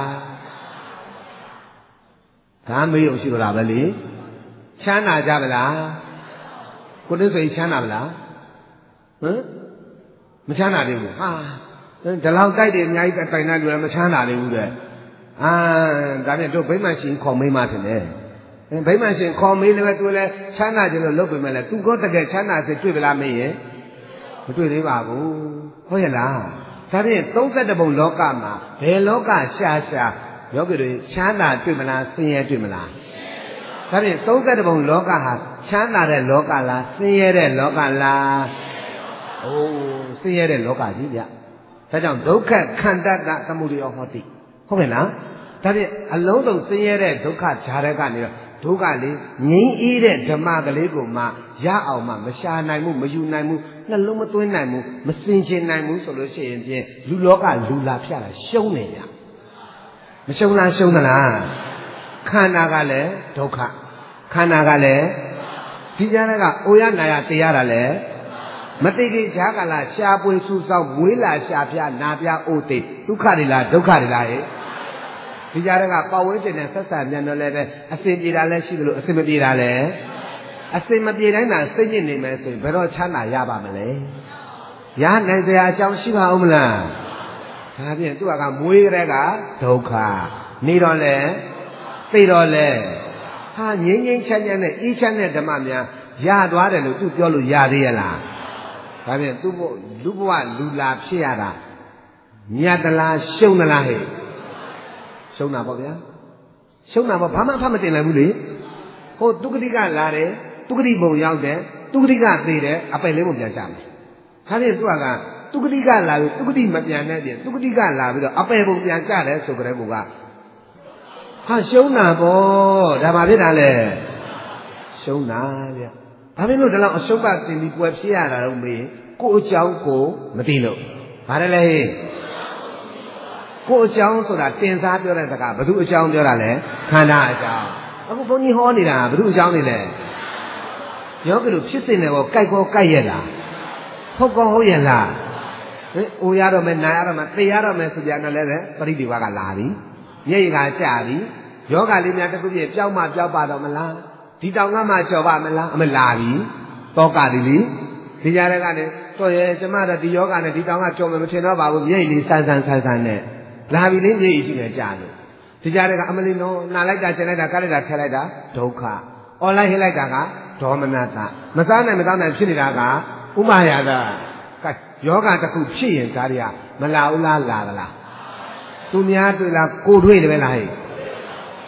ဒါမေးရုံရှိလို့လားပဲလေချမ်းသာကြပါလားကိုယ်တည်းဆိုရင်ချမ်းသာပါလားဟမ်မချမ်းသာသေးဘူးဟာဒီလောက်တိုက်တယ်အများကြီးတိုင်တဲ့လူလည်းမချမ်းသာသေးဘူးတဲ့ဒါဖြင့်တို့ဗိမာန်ရှင်ခေါ်မေးမှထင်တယ်ဗိမာန်ရှင်ခေါ်မေးလည်းပဲသူလည်းချမ်းသာခြင်းလို့လုပ်ပေမဲ့လည်းသူကတကယ်ချမ်းသာစေတွေ့ပလားမေးရင်မတွေ့သေးပါဘူးဟုတ်ရဲ့လားဒါဖြင့်32ပုံလောကမှာဘယ်လောကရှာယောဂီတွေချမ်းသာတွေ့မလားဆင်းရဲတွေ့မလားဒါဖြင့်32ပုံလောကဟာချမ်းသာတဲ့လောကလားဆင်းရဲတဲ့လောကလားအိုးဆင်းရဲတဲ့လောကကြီးဗျဒါကြောင့်ဒုက္ခခန္ဓာတသမုဒယဟောတိဟုတ်ကဲ့လားဒါဖြင့်အလုံးစုံဆင်းရဲတဲ့ဒုက္ခဂျာတဲ့ကနေတော့ဒုက္ခလေးငြိမ်းအေးတဲ့ဓမ္မကလေးကိုမှရအောင်မှမရှာနိုင်ဘူးမယူနိုင်ဘူးနှလုံးမသွင်းနိုင်ဘူးမစင်ချင်နိုင်ဘူးဆိုလို့ရှိရင်ဖြင့်လူလောကလူလာဖြတ်တာရှုံးနေကြမရှုံးလားရှုံးသလားခန္ဓာကလည်းဒုက္ခခန္ဓာကလည်းဒီကြားကအိုရနာရတရားတာလည်းမတိကိဈာကလာရှားပွေစုဆောင်မွေးလာရှားပြနာပြအိုသိဒုက္ခတွေလားဒုက္ခတွေလားဟဲ့ဒီကြားကပတ်ဝန်းကျင်နဲ့ဆက်ဆံမြန်တော့လည်းပဲအစဉ်ပြေတာလည်းရှိသလိုအစဉ်မပြေတာလည်းအစဉ်မပြေတိုင်းသာစိတ်ညစ်နေမယ်ဆိုရင်ဘယ်တော့ချမ်းသာရပါမလဲရနိုင်စရာအကြောင်းရှိပါဦးမလားဒါဖြင့်သူကမွေးကြတဲ့ကဒုက္ခနေတော့လဲသိတော့လဲဟာငြိမ်းငြိမ်းချမ်းချမ်းနဲ့အေးချမ်းတဲ့ဓမ္မများရသွားတယ်လို့သူပြောလို့ရသေးရလားဒါဖြင့်သူ့လူဘဝလူလာဖြစ်ရတာမြတ်သလားရှုံးသလားဟဲ့ရှုံးတာပေါ့ဗျာရှုံးတာပေါ့ဘာမှအဖတ်မတင်နိုင်ဘူးလေဟိုတုဂတိကလာတယ်တုဂတိဘုံရောက်တယ်တုဂတိကသေးတယ်အပိုင်လေးပုံပြန်ကြမယ်ဒါဖြင့်သူကတုဂတိကလာပြီးတုဂတိမပြန်တဲ့ပြင်တုဂတိကလာပြီးတော့အပိုင်ပုံပြန်ကြတယ်ဆိုကြတဲ့ကောဟာရှုံးတာပေါ့ဒါဘာဖြစ်တာလဲရှုံးတာဗျဘာဖြစ်လို့ဒီလောက်အရှုံးကတင်ပြီးပွဲဖြစ်ရတာတော့မေးကိုအကြောင်းကိုမသိလို့ဘာလဲလဲကိုအကြောင်းဆိုတာတင်စားပြောတဲ့စကားဘယ်သူအကြောင်းပြောတာလဲခန္ဓာအကြောင်းအခုဘုန်းကြီးဟောနေတာဘယ်သူအကြောင်းနေလဲယောဂီတို့ဖြစ်စင်တယ်ကိုကြိုက်ကောကြိုက်ရလားဟုတ်ကောဟုတ်ရဲ့လားအိုရတော့မယ်နာရတော့မယ်သိရတော့မယ်ဆိုပြန်တော့လည်းပရိဒီဝကလာပြီမျက်ရည်ကကျပြီယောဂလေးများတစ်ခုပြည့်ပျောက်မှပျောက်ပါတော့မလားဒီတောင်ကမှကြော်ပါမလားအမလာပြီတောကတိလီဒီကြားထဲကနေတော့ရဲ့ကျမတို့ဒီယောဂနဲ့ဒီတောင်ကကြော်မယ်မထင်တော့ပါဘူးမျက်ရည်လေးဆန်းဆန်းနဲ့လာပြီလေမျက်ရည်ရှိနေကြတယ်ဒီကြားထဲကအမလီနော်နာလိုက်တာကျင်လိုက်တာကလိုက်တာထက်လိုက်တာဒုက္ခအော်လိုက်ဟိလိုက်တာကဒေါမနတမစားနိုင်မစားနိုင်ဖြစ်နေတာကဥမာယတာကယောဂတစ်ခုဖြစ်ရင်ဒါတွေကမလာဘူးလားလာသလားသူများတွေ့လားကိုတွေ့တယ်ပဲလားဟဲ့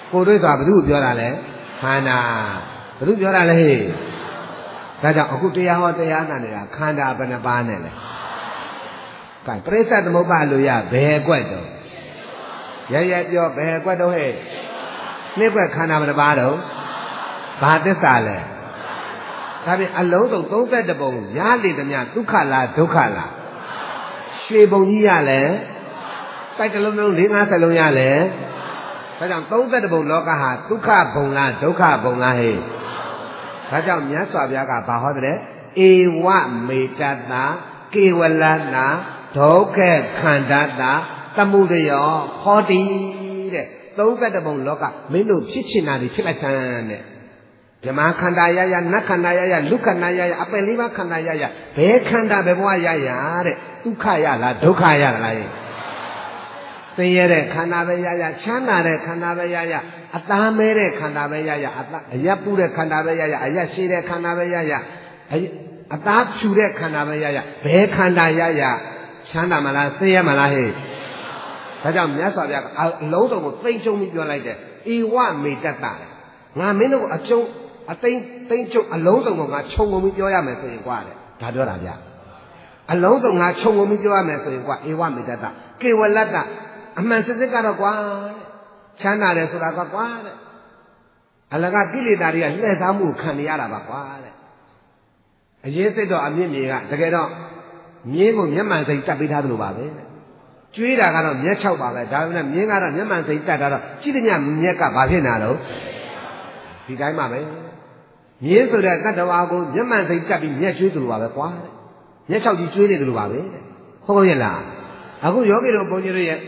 ကိုတွေ့ဆိုတာဘယ်သူပြောတာလဲခန္ဓာဘယ်သူပြောတာလဲဟဲ့ဒါကြောင့်အခုတရားဟောတရားနာနေတာခန္ဓာဘယ်နှပါးနဲ့လဲကဲပရိစ္ဆေသမုပ္ပါလို့ရဘယ်အကွက်တော့ရပြောဘယ်အကွက်တော့ဟဲ့နှစ်ကွက်ခန္ဓာဘယ်နှပါးတော့ဘာသစ္စာလဲဒါဖြင့်အလုံးစုံ32ပုံရလေသမျှဒုက္ခလားဒုက္ခလားရွှေပုံကြီးရလဲတိုက်တစ်လုံးလုံး၄50လုံးရလဲဒါကြောင့်32ပုံလောကဟာဒုက္ခဘုံလားဒုက္ခဘုံလားဟဲ့ဒါကြောင့်မြတ်စွာဘုရားကဘာဟောတယ်ဧဝမေတ္တကေဝလနာဒုက္ခခန္ဓာတာသမုဒယောဟောတိတဲ့32ပုံလောကမင်းတို့ဖြစ်ချင်တာတွေဖြစ်လိုက်စမ်းတဲ့ဓမ္မခန္ဓာရရနတ်ခန္ဓာရရလူခန္ဓာရရအပယ်လေးပါးခန္ဓာရရဘယ်ခန္ဓာဘယ်ဘဝရရတဲ့ဒုက္ခရလားဒုက္ခရလားဆင်းရဲတဲ့ခန္ဓာပဲရရချမ်းသာတဲ့ခန္ဓာပဲရရအသားမဲတဲ့ခန္ဓာပဲရရအရက်ပူတဲ့ခန္ဓာပဲရရအရက်ရှည်တဲ့ခန္ဓာပဲရရအသားဖြူတဲ့ခန္ဓာပဲရရဘယ်ခန္ဓာရရချမ်းသာမလားဆင်းရဲမလားဟဲ့ဒါကြောင့်မြတ်စွာဘုရားအလုံးစုံကိုသိမ့်ကျုံပြီးပြောလိုက်တယ်ဧဝမေတ္တငါမင်းတို့ကိုအကျုံးအသိမ့်ကျုံအလုံးစုံကိုငါခြုံငုံပြီးပြောရမယ်ဆိုရင်ကွာတဲ့ဒါပြောတာဗျအလုံးစုံငါခြုံငုံပြီးပြောရမယ်ဆိုရင်ကွာဧဝမေတ္တကေဝလတ္တအမှန်စစ်စစ်ကတော့ကွာချမ်းသာတယ်ဆိုတာကွာတဲ့အလကကိလေသာတွေကလှည့်စားမှုခံနေရတာပါကွာတဲ့အရေးစိတ်တော့အမြင့်မြေကတကယ်တော့မြင်းကိုမျက်မှန်စိတ်တက်ပေးထားသလိုပါပဲကျွေးတာကတော့မျက်၆ပါပဲဒါပေမဲ့မြင်းကတော့မျက်မှန်စိတ်တက်တာတော့ကြည့်တဲ့မြက်ကဘာဖြစ်နေတာတော့ဒီတိုင်းပါပဲမြင်းဆိုတဲ့ကတ္တဝါကိုမျက်မှန်စိတ်တက်ပြီးမျက်ကျွေးသလိုပါပဲကွာတဲ့မျက်၆ကြီးကျွေးနေသလိုပါပဲတဲ့ဟုတ်ရဲ့လားအခုယောဂီတို့ဘုန်းကြီးတို့ရဲ့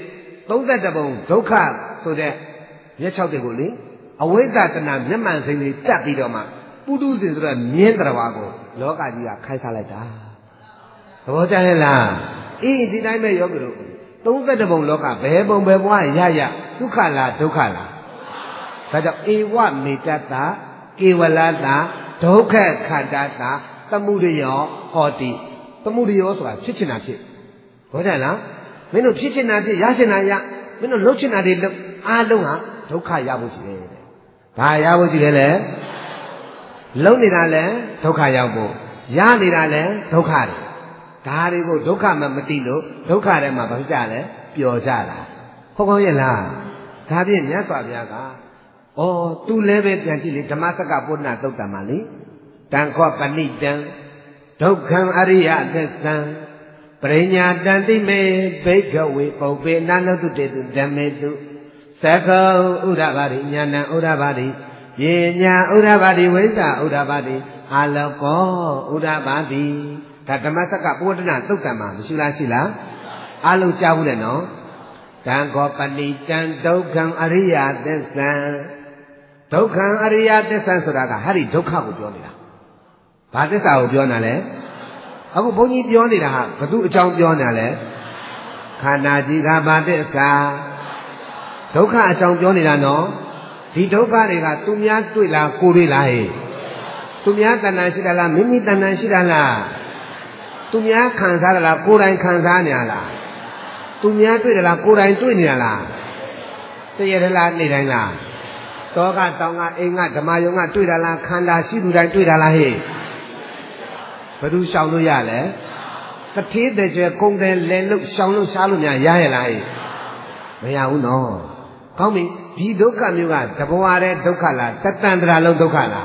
32ပုံဒုက္ခဆိုတဲ့မျက်၆တွေကိုလေအဝိဇ္ဇတဏမျက်မှန်စိတ်လေးတက်ပြီးတော့မှပုထုဇဉ်ဆိုတဲ့မြင်းတရဝါကိုလောကကြီးကခိုင်းထားလိုက်တာသဘောကျရဲ့လားအေးဒီတိုင်းပဲယောဂီတို့32ပုံလောကဘယ်ပုံဘယ်ဘဝရရဒုက္ခလားဒုက္ခလားဒါကြောင့်ဧဝမေတ္တကေဝလတာဒုက္ခခန္ဓာတာသမုဒယောဟောတိသမုဒယောဆိုတာဖြစ်ချင်တာဖြစ်ဘောကြလားမင်းတို့ဖြစ်ချင်တာဖြစ်ရချင်တာရမင်းတို့လှုပ်ချင်တာတွေလှုပ်အားလုံးဟာဒုက္ခရဖို့ရှိတယ်တဲ့ဘာရဖို့ရှိတယ်လဲလှုပ်နေတာလဲဒုက္ခရောက်ဖို့ရနေတာလဲဒုက္ခတွေဒါတွေကိုဒုက္ခမှမသိလို့ဒုက္ခထဲမှာဘာဖြစ်ကြလဲပျော်ကြတာဟုတ်ကောရဲ့လားဒါဖြင့်မြတ်စွာဘုရားကဩသူလည်းပဲပြန်ကြည့်လေဓမ္မစကပုဏ္ဏသုတ်တံမှာလေတံခောပဏိတံဒုက္ခံအရိယသစ္စာပရိညာတံတိမေဘိက္ခဝေပုပ္ပေနနုတ္တေတုဓမ္မေတုသက္ခောဥဒ္ဓဘာတိညာဏဥဒ္ဓဘာတိယေညာဥဒ္ဓဘာတိဝိဇ္ဇာဥဒ္ဓဘာတိအာလောကောဥဒ္ဓဘာတိဒါဓမ္မစကပုဋ္ဌနာသုတ်တံမှာမရှိလားရှိလားအလုံးကြားဘူးလေနော်တံခောပဏိတံဒုက္ခံအရိယသစ္စာဒုက္ခံအရိယသစ္စာဆိုတာကဟာဒီဒုက္ခကိုပြောနေတာဘာသစ္စာကိုပြောနေတာလဲအခုဘုန်းကြီးပြောနေတာဟာဘသူအကြောင်းပြောနေတာလဲခန္ဓာကြီးကဘာသစ္စာဒုက္ခအကြောင်းပြောနေတာနော်ဒီဒုက္ခတွေကသူများတွေ့လားကိုတွေ့လားဟဲ့သူများတဏ္ဍာရှိတာလားမိမိတဏ္ဍာရှိတာလားသူများခံစားရလားကိုယ်တိုင်ခံစားနေရလားသူများတွေ့တယ်လားကိုယ်တိုင်တွေ့နေရလားတရရလားနေတိုင်းလားတောကတောင်ကအိမ်ကဓမ္မယုံကတွေ့တာလားခန္ဓာရှိသူတိုင်းတွေ့တာလားဟဲ့ဘယ်သူရှောင်လို့ရလဲတထေးတဲ့ကျဲကုန်းတဲ့လဲလို့ရှောင်လို့ရှားလို့များရရလားဟဲ့မရဘူးနော်ကောင်းပြီဒီဒုက္ခမျိုးကတဘဝတည်းဒုက္ခလားတတန်တရာလုံးဒုက္ခလား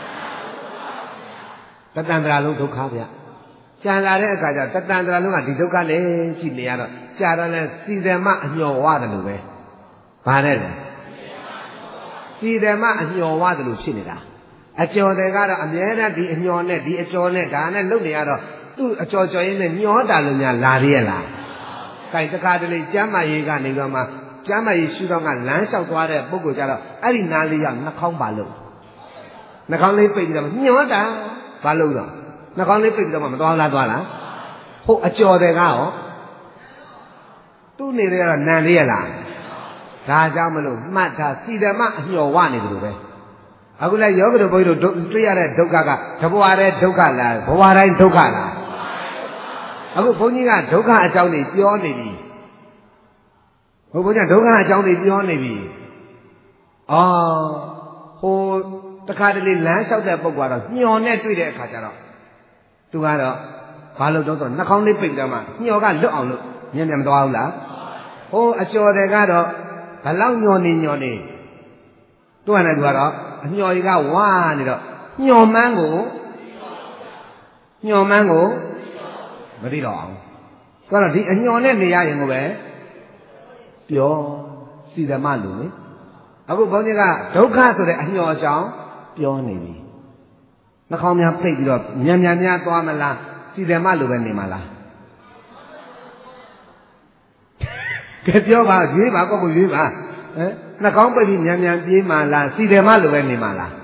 တတန်တရာလုံးဒုက္ခဗျကြံလာတဲ့အခါကျတတန်တရာလုံးကဒီဒုက္ခနဲ့ရှိနေရတော့ကြာတော့လဲစီတယ်မအညော်ဝတယ်လို့ပဲဘာနဲ့လဲစီတယ်မအညော်ဝတယ်လို့ဖြစ်နေတာအကျော်တွေကတော့အမြဲတမ်းဒီအညော်နဲ့ဒီအကျော်နဲ့ဒါနဲ့လုံနေရတော့သူ့အကျော်ကျော်ရင်းနဲ့ညောတာလို့များလာရရဲ့လားကဲတခါတလေကျမ်းမာရေးကနေတော့မှကျမ်းမာရေးရှုတော့ကလမ်းလျှောက်သွားတဲ့ပုဂ္ဂိုလ်ကြတော့အဲ့ဒီနားလေးကနှာခေါင်းပါလို့နှာခေါင်းလေးပိတ်ပြီးတော့ညောတာဘာလို့တော့နှာခေါင်းလေးပိတ်ပြီးတော့မှမသွားလားသွားလားဟုတ်အကျော်တွေကရောသူ့နေရတော့နန်လေးရလားဒါကြောင့်မလို့မှတ်တာစီဓမ္မအညော်ဝနေတယ်လို့ပဲအခုလည်းယောဂတို့ဘုန်းကြီးတို့တွေ့ရတဲ့ဒုက္ခကတဘဝတည်းဒုက္ခလားဘဝတိုင်းဒုက္ခလားအခုဘုန်းကြီးကဒုက္ခအကြောင်းတွေပြောနေပြီဘုန်းကြီးဒုက္ခအကြောင်းတွေပြောနေပြီဟိုတခါတလေလမ်းလျှောက်တဲ့ပုဂ္ဂိုလ်ကတော့ညှော်နဲ့တွေ့တဲ့အခါကျတော့သူကတော့ဘာလို့တော့ဆိုနှာခေါင်းလေးပိတ်တော့မှညှော်ကလွတ်အောင်လို့မြန်မြန်မသွားဘူးလားဟိုအကျော်တွေကတော့ဘလောက်ညှော်နေသူကလည်းသူကတော့အညှော်ကြီးကဝါနေတော့ညှော်မှန်းကိုမသိတော့အောင်ဆိုတော့ဒီအညှော်နဲ့နေရရင်ကိုပဲပြောစီသမလို့လေအခုဘုန်းကြီးကဒုက္ခဆိုတဲ့အညှော်အကြောင်းပြောနေပြီနှာခေါင်းများပိတ်ပြီးတော့မြန်သွားမလားစီသမလို့ပဲနေမှာလားကဲပြောပါရွေးပါကိုရွေးပါနှာခေါင်းပိတ်ပြီးမြန်ပြေးမှလားစီသမလို့ပဲနေမှာလား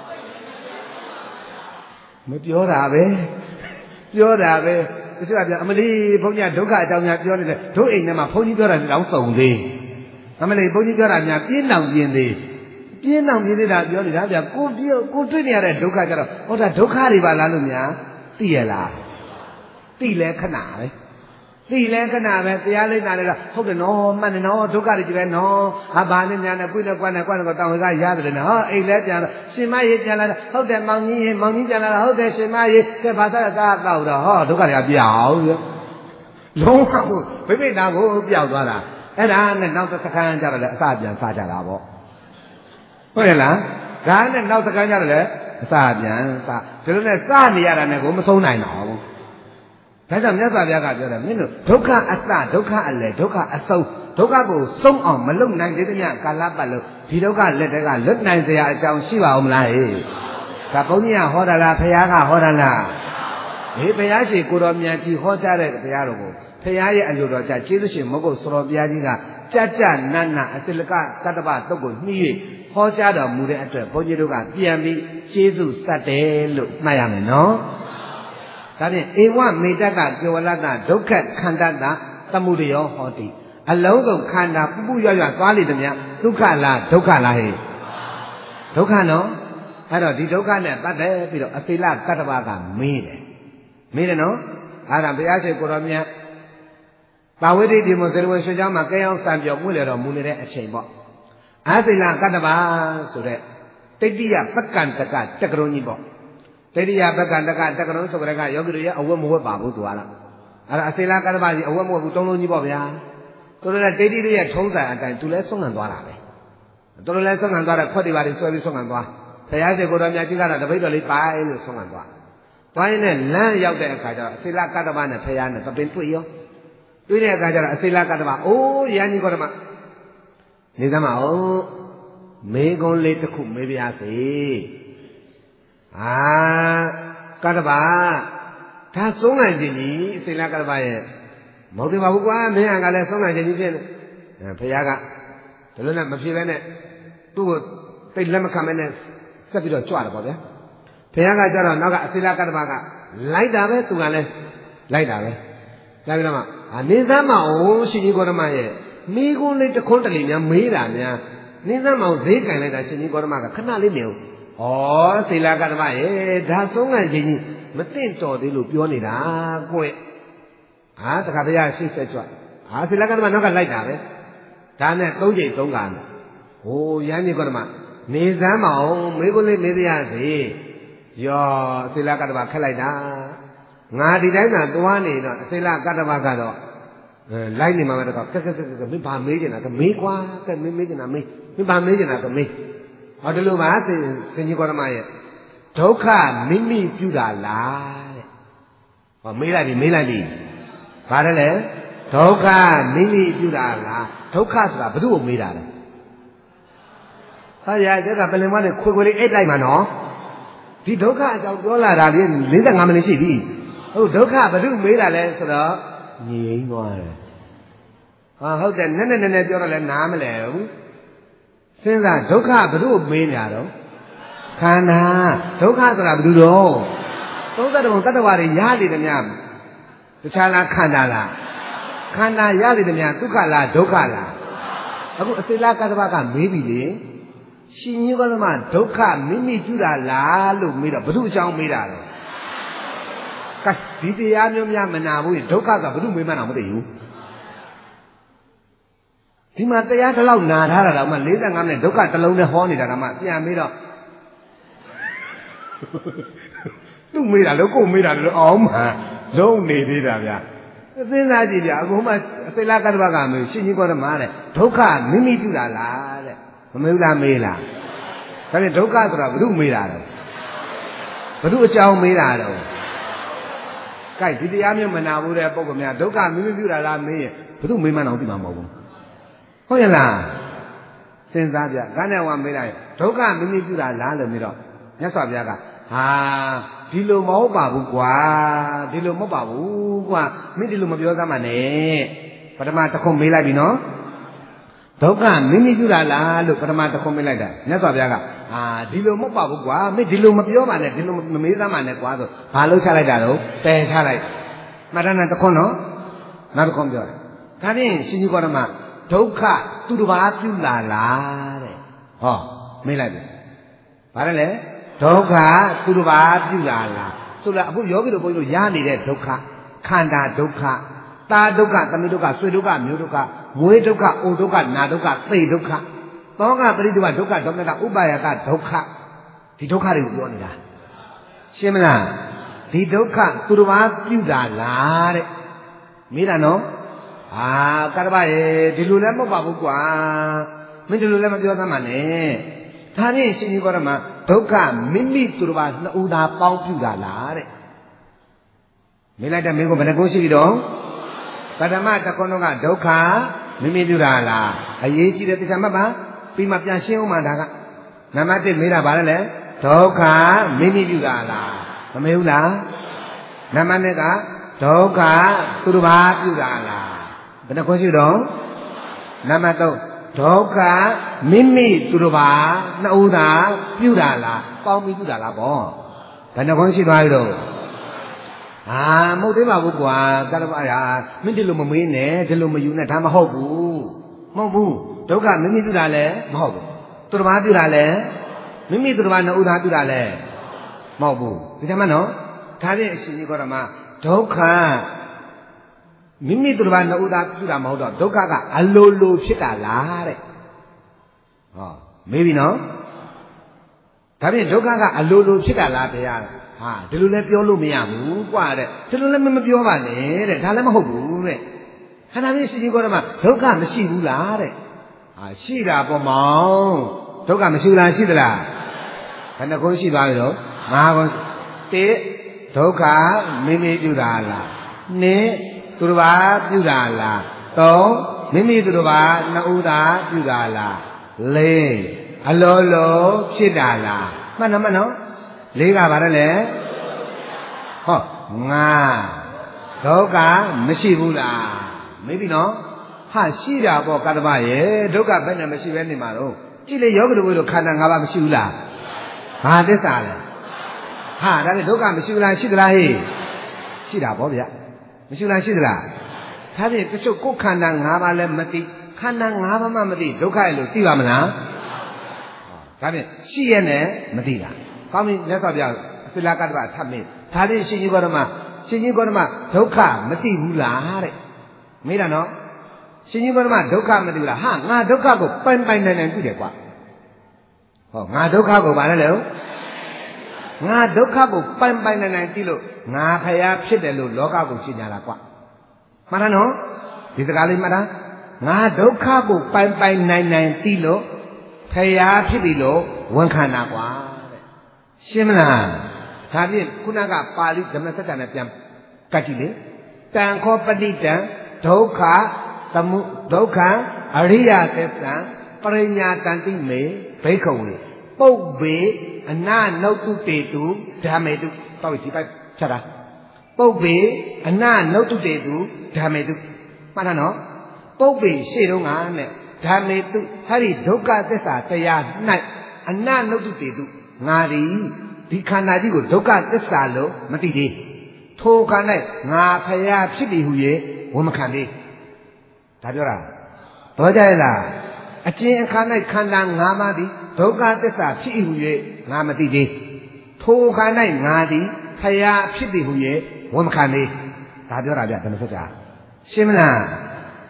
မပြောတာပဲတချို့ကပြောအမလီဘုန်းကြီးဒုက္ခအကြောင်းများပြောနေတယ်တို့အိမ်ထဲမှာဘုန်းကြီးပြောတာတောင်းစုံသေးအမလီဘုန်းကြီးပြောတာများပြင်းတောင်ပြင်းသေးတာပြောနေတာဗျကိုတွေ့နေရတဲ့ဒုက္ခကြတော့ဟောဒါဒုက္ခတွေပါလားလို့များသိရလားသိလဲခဏပဲတရားလိမ့်တာလည်းဟုတ်တယ်နော်မှန်တယ်နော်ဒုက္ခတွေကြီးပဲနော်ဘာနဲ့များနဲ့ပွေးနဲ့ကွာနဲ့တောင်းဝေကရတယ်နော်အိမ်လဲပြန်တော့ရှင်မရေပြန်လာတာဟုတ်တယ်မောင်ကြီးပြန်လာတာဟုတ်တယ်ရှင်မရေကဲဘာသာတော့ဒုက္ခတွေကပြောင်းရောလုံးဝကိုဗိမိတ်သားကိုပြောက်သွားတာအဲ့ဒါနဲ့နောက်တစ်ခါကြတော့လေအစပြန်စားကြတာပေါ့ဟုတ်ရဲ့လားဒါနဲ့နောက်တစ်ခါကြတော့လေအစပြန်စားဒီလိုနဲ့စနေရတာနဲ့ကိုမဆုံးနိုင်တော့ဘူးဒါကြောင့်မြတ်စွာဘုရားကပြောတယ်မင်းတို့ဒုက္ခအစဒုက္ခအလယ်ဒုက္ခအဆုံးဒုက္ခကိုဆုံးအောင်မလုပ်နိုင်သေးသမျှကာလပတ်လို့ဒီဒုက္ခလက်တက်ကလွတ်နိုင်စရာအကြောင်းရှိပါဦးမလားဟေ့ဒါဘုန်းကြီးကဟောတာလားဘုရားကဟောတာလားဘုရားရှိကိုတော်မြတ်ကြီးဟောကြားတဲ့ဘုရားတော်ကိုဘုရားရဲ့အလိုတော်ကြကျေးဇူးရှင်မဟုတ်ဆိုတော်ဘုရားကြီးကကြနတ်အစလကတတ္တပတုတ်ကိုနှီး၍ဟောကြားတော်မူတဲ့အတွက်ဘုန်းကြီးတို့ကပြန်ပြီးကျေးဇူးဆက်တယ်လို့မှတ်ရမယ်နော်ဒါဖြင့်ဧဝမေတ္တကကေဝလတ္တဒုက္ခခန္ဓတ္တသမုဒယောဟောတိအလုံးစုံခန္ဓာပူရွသွားလေသည်များဒုက္ခလားဒုက္ခလားဟဲ့ဒုက္ခနော်အဲ့တော့ဒီဒုက္ခနဲ့ပတ်သက်ပြီးတော့အစိလကတ္တဗကမေးတယ်နော်အဲ့ဒါဘုရားရှင်ကိုတော်မြတ်ပါဝိတိဒီမဇေရဝရွှေချောင်းမှာကဲအောင်စံပြော်မွေ့လေတော့မူနေတဲ့အချိန်ပေါ့အစိလကတ္တဗဆိုတဲ့တိတ္တိယပက္ကန္တကတက္ကရုံကြီးပေါ့တိတ္တိယပက္ကန္တကတက္ကရုံဆိုကြတဲ့ကယောဂီတွေရဲ့အဝတ်မဝတ်ပါဘူးသူကတော့အဲ့ဒါအစိလကတ္တဗကြီးအဝတ်မဝတ်ဘူးတုံးလုံးကြီးပေါ့ဗျာသူတို့လည်းတိတ္တိရဲ့ထုံးစံအတိုင်းသူလည်းဆုံးခံသွားတာပဲသူတို့လည်းဆုံးခံသွားတဲ့ခွက်တွေပါတွေဆွဲပြီးဆုံးခံသွားဘုရားရှင်ကိုတော်မြတ်ကြီးကတော့တပိတ်တော်လေးပါလို့ဆုံးခံသွားရင်လည်းလမ်းရောက်တဲ့အခါကျတော့အစိလကတ္တဗနဲ့ဘုရားနဲ့သပင်တွေ့တဲ့အခါကျတော့အစိလကတ္တဗအိုးရန်ကြီးကိုဓမ္မနေသမားဟုတ်မေကုံးလေးတစ်ခုမေးပြစေကတ္တဗဒါဆုံးနိုင်ခြင်းကြီးအစိလကတ္တဗရဲ့မဟုတ်သေးပါဘူးကွာမင်းကလည်းဆုံးနိုင်ခြင်းကြီးဖြစ်နေဘုရားကဒီလိုနဲ့မဖြစ်ပဲနဲ့သူ့ကိုတိတ်လက်မခံမဲနဲ့ဆက်ပြီးတော့ကြွတယ်ပေါ့ဗျာဘုရားကကြတော့နောက်ကအစိလကတ္တဗကလိုက်တာပဲသူကလည်းလိုက်တာပဲဒါပြီးတော့မှနေသမ်းမအောင်ရှင်ကြီးဂေါတမရဲ့မိကုန်းလေးတခွန်းတလီများမေးတာများနေသမ်းမအောင်ဈေးကင်လိုက်တာရှင်ကြီးဂေါတမကခဏလေးနေဦးဩစိလကတ္တဗရဲ့ဒါဆုံးခံခြင်းကြီးမသိတော်သေးလို့ပြောနေတာကိုယ့်တခါဘုရားရှေ့ဆက်ကြွစိလကတ္တဗနောက်ကလိုက်တာပဲဒါနဲ့၃ချိန်၃ခါနဲ့ဟိုရန်ကြီးဂေါတမနေသမ်းမအောင်မိကုန်းလေးမေးပြရစေယောစိလကတ္တဗခက်လိုက်တာငါဒီတိုင်းသာသွားနေတော့အစိလကတ္တဗကတော့လိုက်နေမှာပဲတော့ကဲမင်းဘာမေးချင်တာကမေးကွာကဲမင်းမေးချင်တာမေးမင်းဘာမေးချင်တာကမေးဟောဒီလိုပါဆင်ကြီးကောဓမရဲ့ဒုက္ခမိမိပြုတာလားတဲ့ဟောမေးလိုက်ပြီဘာလဲလဲဒုက္ခမိမိပြုတာလားဒုက္ခဆိုတာဘယ်သူ့ကိုမေးတာလဲဟာရတဲ့ကပလင်မနဲ့ခွေလေးအိတ်လိုက်မှာနော်ဒီဒုက္ခအကြောင်းပြောလာတာလေး45မိနစ်ရှိပြီဟုတ်ဒုက္ခဘယ်သူမေးတာလဲဆိုတော့ငြိမ်သွားတယ်ဟုတ်တယ်နည်းနည်းပြောတော့လဲနားမလဲဘူးစဉ်းစားဒုက္ခဘယ်သူ့ကိုမေးနေတာတော့ခန္ဓာဒုက္ခဆိုတာဘယ်သူတော့30ဘုံတတ္တဝါတွေရလေတယ်များတခြားလားခန္ဓာလားခန္ဓာရလေတယ်များဒုက္ခလားဒုက္ခလားအခုအစိလကတ္တဗကမေးပြီလေရှင်ကြီးကောသမဒုက္ခမိမိပြုတာလားလို့မေးတော့ဘယ်သူအကြောင်းမေးတာလဲကဲဒီတရားမျိုးများမနာဘူးဒုက္ခကဘယ်သူမေးမှန်းတော့မသိဘူးဒီမှာတရားတစ်လောက်နာထားတာတော့မှ45မိနစ်ဒုက္ခတစ်လုံးနဲ့ဟောနေတာတော့မှပြန်ပြီးတော့သူ့မေးတာလို့ကိုမေးတာလို့အောင်မှလုံးနေသေးတာဗျာစဉ်းစားကြည့်ဗျာအခုမှစိလကတ္တဗကမေးရှင်ကြီးကောဓမတဲ့ဒုက္ခမိမိပြုတာလားတဲ့မမေးဘူးလားမေးလားဒါနဲ့ဒုက္ခဆိုတာဘု து မေးတာတော့ဘု து အကြောင်းမေးတာတော့ကြိုက်ဒီတရားမျိုးမနာဘူးတဲ့ပုဂ္ဂိုလ်များဒုက္ခမိမိပြုတာလားမေးရင်ဘု து မေးမှန်းအောင်သိမှာမဟုတ်ဘူးဟုတ်ရဲ့လားစဉ်းစားပြခန္ဓာဝါမေးလိုက်ဒုက္ခမိမိပြုတာလားလို့မေးတော့မြတ်စွာဘုရားကဟာဒီလိုမဟုတ်ပါဘူးကွာဒီလိုမဟုတ်ပါဘူးကွာမင်းဒီလိုမပြောသမ်းပါနဲ့ပထမတစ်ခုမေးလိုက်ပြီနော်ဒုက္ခမိမိပြုတာလားလို့ပထမတစ်ခုမေးလိုက်တာမြတ်စွာဘုရားကဟာဒီလိုမဟုတ်ပါဘူးကွာမင်းဒီလိုမပြောပါနဲ့ဒီလိုမမေးသမ်းပါနဲ့ကွာဆိုဘာလို့ချလိုက်တာတော့ပယ်ချလိုက်မှတ်တမ်းတစ်ခုနော်နောက်တစ်ခုပြောတယ်ဒါဖြင့်ရှင်ကြီးကောဓမဒုက္ခသူတစ်ပါးပြုလာလားတဲ့ဟောမေးလိုက်ပြီဘာလဲလဲဒုက္ခသူတစ်ပါးပြုလာလားဆိုတော့အခုယောဂီတို့ဘုန်းကြီးတို့ရနေတဲ့ဒုက္ခခန္ဓာဒုက္ခတာဒုက္ခသမီးဒုက္ခဆွေဒုက္ခမျိုးဒုက္ခမွေးဒုက္ခအိုဒုက္ခနာဒုက္ခသိဒုက္ခသောကပရိဒုက္ခဒုက္ခဒေါမနတဥပါယကဒုက္ခဒီဒုက္ခတွေကိုပြောနေတာရှင်းမလားဒီဒုက္ခသူတစ်ပါးပြုတာလားတဲ့မေးတာနော်ဟာကတ္တဗရေဒီလိုလည်းမဟုတ်ပါဘူးကွာမင်းဒီလိုလည်းမပြောသမ်းပါနဲ့ဒါဖြင့်ရှင်ကြီးကောဓမဒုက္ခမိမိသူတစ်ပါးနှစ်ဦးသာပေါင်းပြုတာလားတဲ့မေးလိုက်တဲ့မင်းကိုဘယ်နှကုန်းရှိပြီတော့ပထမတစ်ခုလုံးကဒုက္ခမိမိပြုတာလားအရေးကြီးတဲ့တရားမှတ်ပါပြီးမှပြန်ရှင်းအောင်မှဒါကနံပါတ်1မေးတာဗါလဲဒုက္ခမိမိပြုတာလားမမေးဘူးလားနံပါတ်2ကဒုက္ခသူတစ်ပါးပြုတာလားဘယ်နှခုရှိတော့နံပါတ်3ဒုက္ခမိမိသူတစ်ပါးနှစ်ဦးသာပြုတာလားပေါင်းပြီးပြုတာလားပေါ့ဘယ်နှခုရှိသွားပြီတော့ဟာမဟုတ်သေးပါဘူးကွာကတ္တဗရာမင်းဒီလိုမမေးနဲ့ဒီလိုမယူနဲ့ဒါမဟုတ်ဘူးမဟုတ်ဘူးဒုက္ခမိမိပြုတာလည်းမဟုတ်ဘူးသူတစ်ပါးပြုတာလည်းမိမိသူတစ်ပါးနှစ်ဦးသာပြုတာလည်းမဟုတ်ဘူးဒီထက်မှနော်ဒါဖြင့်အရှင်ကြီးကောဓမဒုက္ခမိမိသူတစ်ပါးနှစ်ဦးသာပြုတာမဟုတ်တော့ဒုက္ခကအလိုလိုဖြစ်တာလားတဲ့ဟောမေးပြီနော်ဒါဖြင့်ဒုက္ခကအလိုလိုဖြစ်တာလားတရားဟာဒီလိုလည်းပြောလို့မရဘူးကွာတဲ့ဒီလိုလည်းမပြောပါနဲ့တဲ့ဒါလည်းမဟုတ်ဘူးတဲ့ခန္ဓာဖြစ်ရှင်ကြီးကောဓမဒုက္ခမရှိဘူးလားတဲ့ဟာရှိတာပေါ့မောင်ဒုက္ခမရှိလားရှိသလားဘယ်နှခုရှိသွားပြီတော့5ခု1ဒုက္ခမိမိပြုတာလား2သူတစ်ပါးပြုတာလား3မိမိသူတစ်ပါးနှစ်ဦးသာပြုတာလား4အလိုလိုဖြစ်တာလားမှတ်နော်4ကဘာလဲလဲဟော5ဒုက္ခမရှိဘူးလားမေးပြီနော်ဟာရှိတာပေါ့ကတ္တဗရဲ့ဒုက္ခဘယ်နဲ့မရှိဘဲနေမှာတော့ကြည့်လေယောဂီတို့ခန္ဓာ5ပါးမရှိဘူးလားဘာသစ္စာလဲဟာဒါနဲ့ဒုက္ခမရှိဘူးလားရှိသလားဟေးရှိတာပေါ့ဗျာမရှိလားရှိသလားဒါဖြင့်တချို့ကိုယ်ခန္ဓာ5ပါးလည်းမသိခန္ဓာ5ပါးမှမသိဒုက္ခရဲ့လို့သိပါမလားဒါဖြင့်ရှိရဲ့နဲ့မသိတာကောင်းပြီမြတ်စွာဘုရားသီလကတ္တဗထပ်မေးဒါဖြင့်ရှင်ကြီးကောဓမဒုက္ခမသိဘူးလားတဲ့မေးတာနော်ရှင်ကြီးကောဓမဒုက္ခမသိဘူးလားဟာငါဒုက္ခကိုပိုင်နိုင်သိတယ်ကွာဟောငါဒုက္ခကိုဗါလဲလေငါဒုက္ခကိုပိုင်နိုင်သိလို့ငါဖျားဖြစ်တယ်လို့လောကကိုရှင်းကြတာကွာမှန်လားနော်ဒီစကားလေးမှတ်တာငါဒုက္ခကိုပိုင်နိုင်သိလို့ဖျားဖြစ်ပြီလို့ဝန်ခံတာကွာတဲ့ရှင်းမလားဒါဖြင့်ခုနကပါဠိဓမ္မစကြာနဲ့ပြန်ကတ်ကြည့်လေတံခောပဋိတံဒုက္ခဒုက္ခအရိယသစ္စာပရိညာတန်တိမေဘိက္ခုံလေပုပ္ပေအနနုတ်တုတေတုဓမ္မေတုတော့ဒီပိုက်ချက်တာပုပ္ပေအနနုတ်တုတေတုဓမ္မေတုမှတ်တာနော်ပုပ္ပေရှေ့တုန်းကနဲ့ဓမ္မေတုဟာဒီဒုက္ခသစ္စာတရား၌အနနုတ်တုတေတုငါဒီခန္ဓာကြီးကိုဒုက္ခသစ္စာလို့မသိသေးထိုခန္ဓာငါဖျားဖြစ်ပြီဟူ၍ဝန်မခံသေးဒါပြောတာတော့ကြရဲ့လားအကျဉ်အခါ၌ခန္ဓာ5ပါးသည်ဒုက္ခသစ္စာဖြစ်ဟု၍ငါမသိသေးထိုခါ၌ငါသည်ဖျားဖြစ်သည်ဟု၍ဝန်မခံသေးဒါပြောတာဗျဓမ္မစကြာရှင်းမလား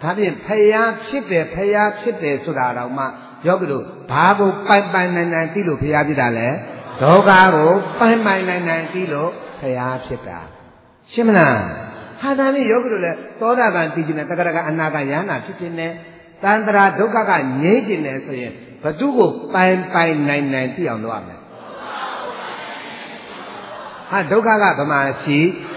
ဒါဖြင့်ဖယားဖြစ်တယ်ဖယားဖြစ်တယ်ဆိုတာတော့မှယောဂီတို့ဘာကိုပိုင်ပိုင်နိုင်နိုင်သိလို့ဖယားဖြစ်တာလဲဒုက္ခကိုပိုင်ပိုင်နိုင်နိုင်သိလို့ဖယားဖြစ်တာရှင်းမလားဟာဒါဖြင့်ယောဂီတို့လည်းသောတာပန်သိခြင်းနဲ့တက္ကရာအနာဂတ်ယန္တာဖြစ်ခြင်းနဲ့တန်ត្រာဒုက္ခကငြိမ့်ခြင်းနဲ့ဆိုရင်ဘသူကိုပိုင်ပိုင်နိုင်နိုင်သိအောင်လုပ်ရမယ်ဟာဒုက္ခကဗမာရှိ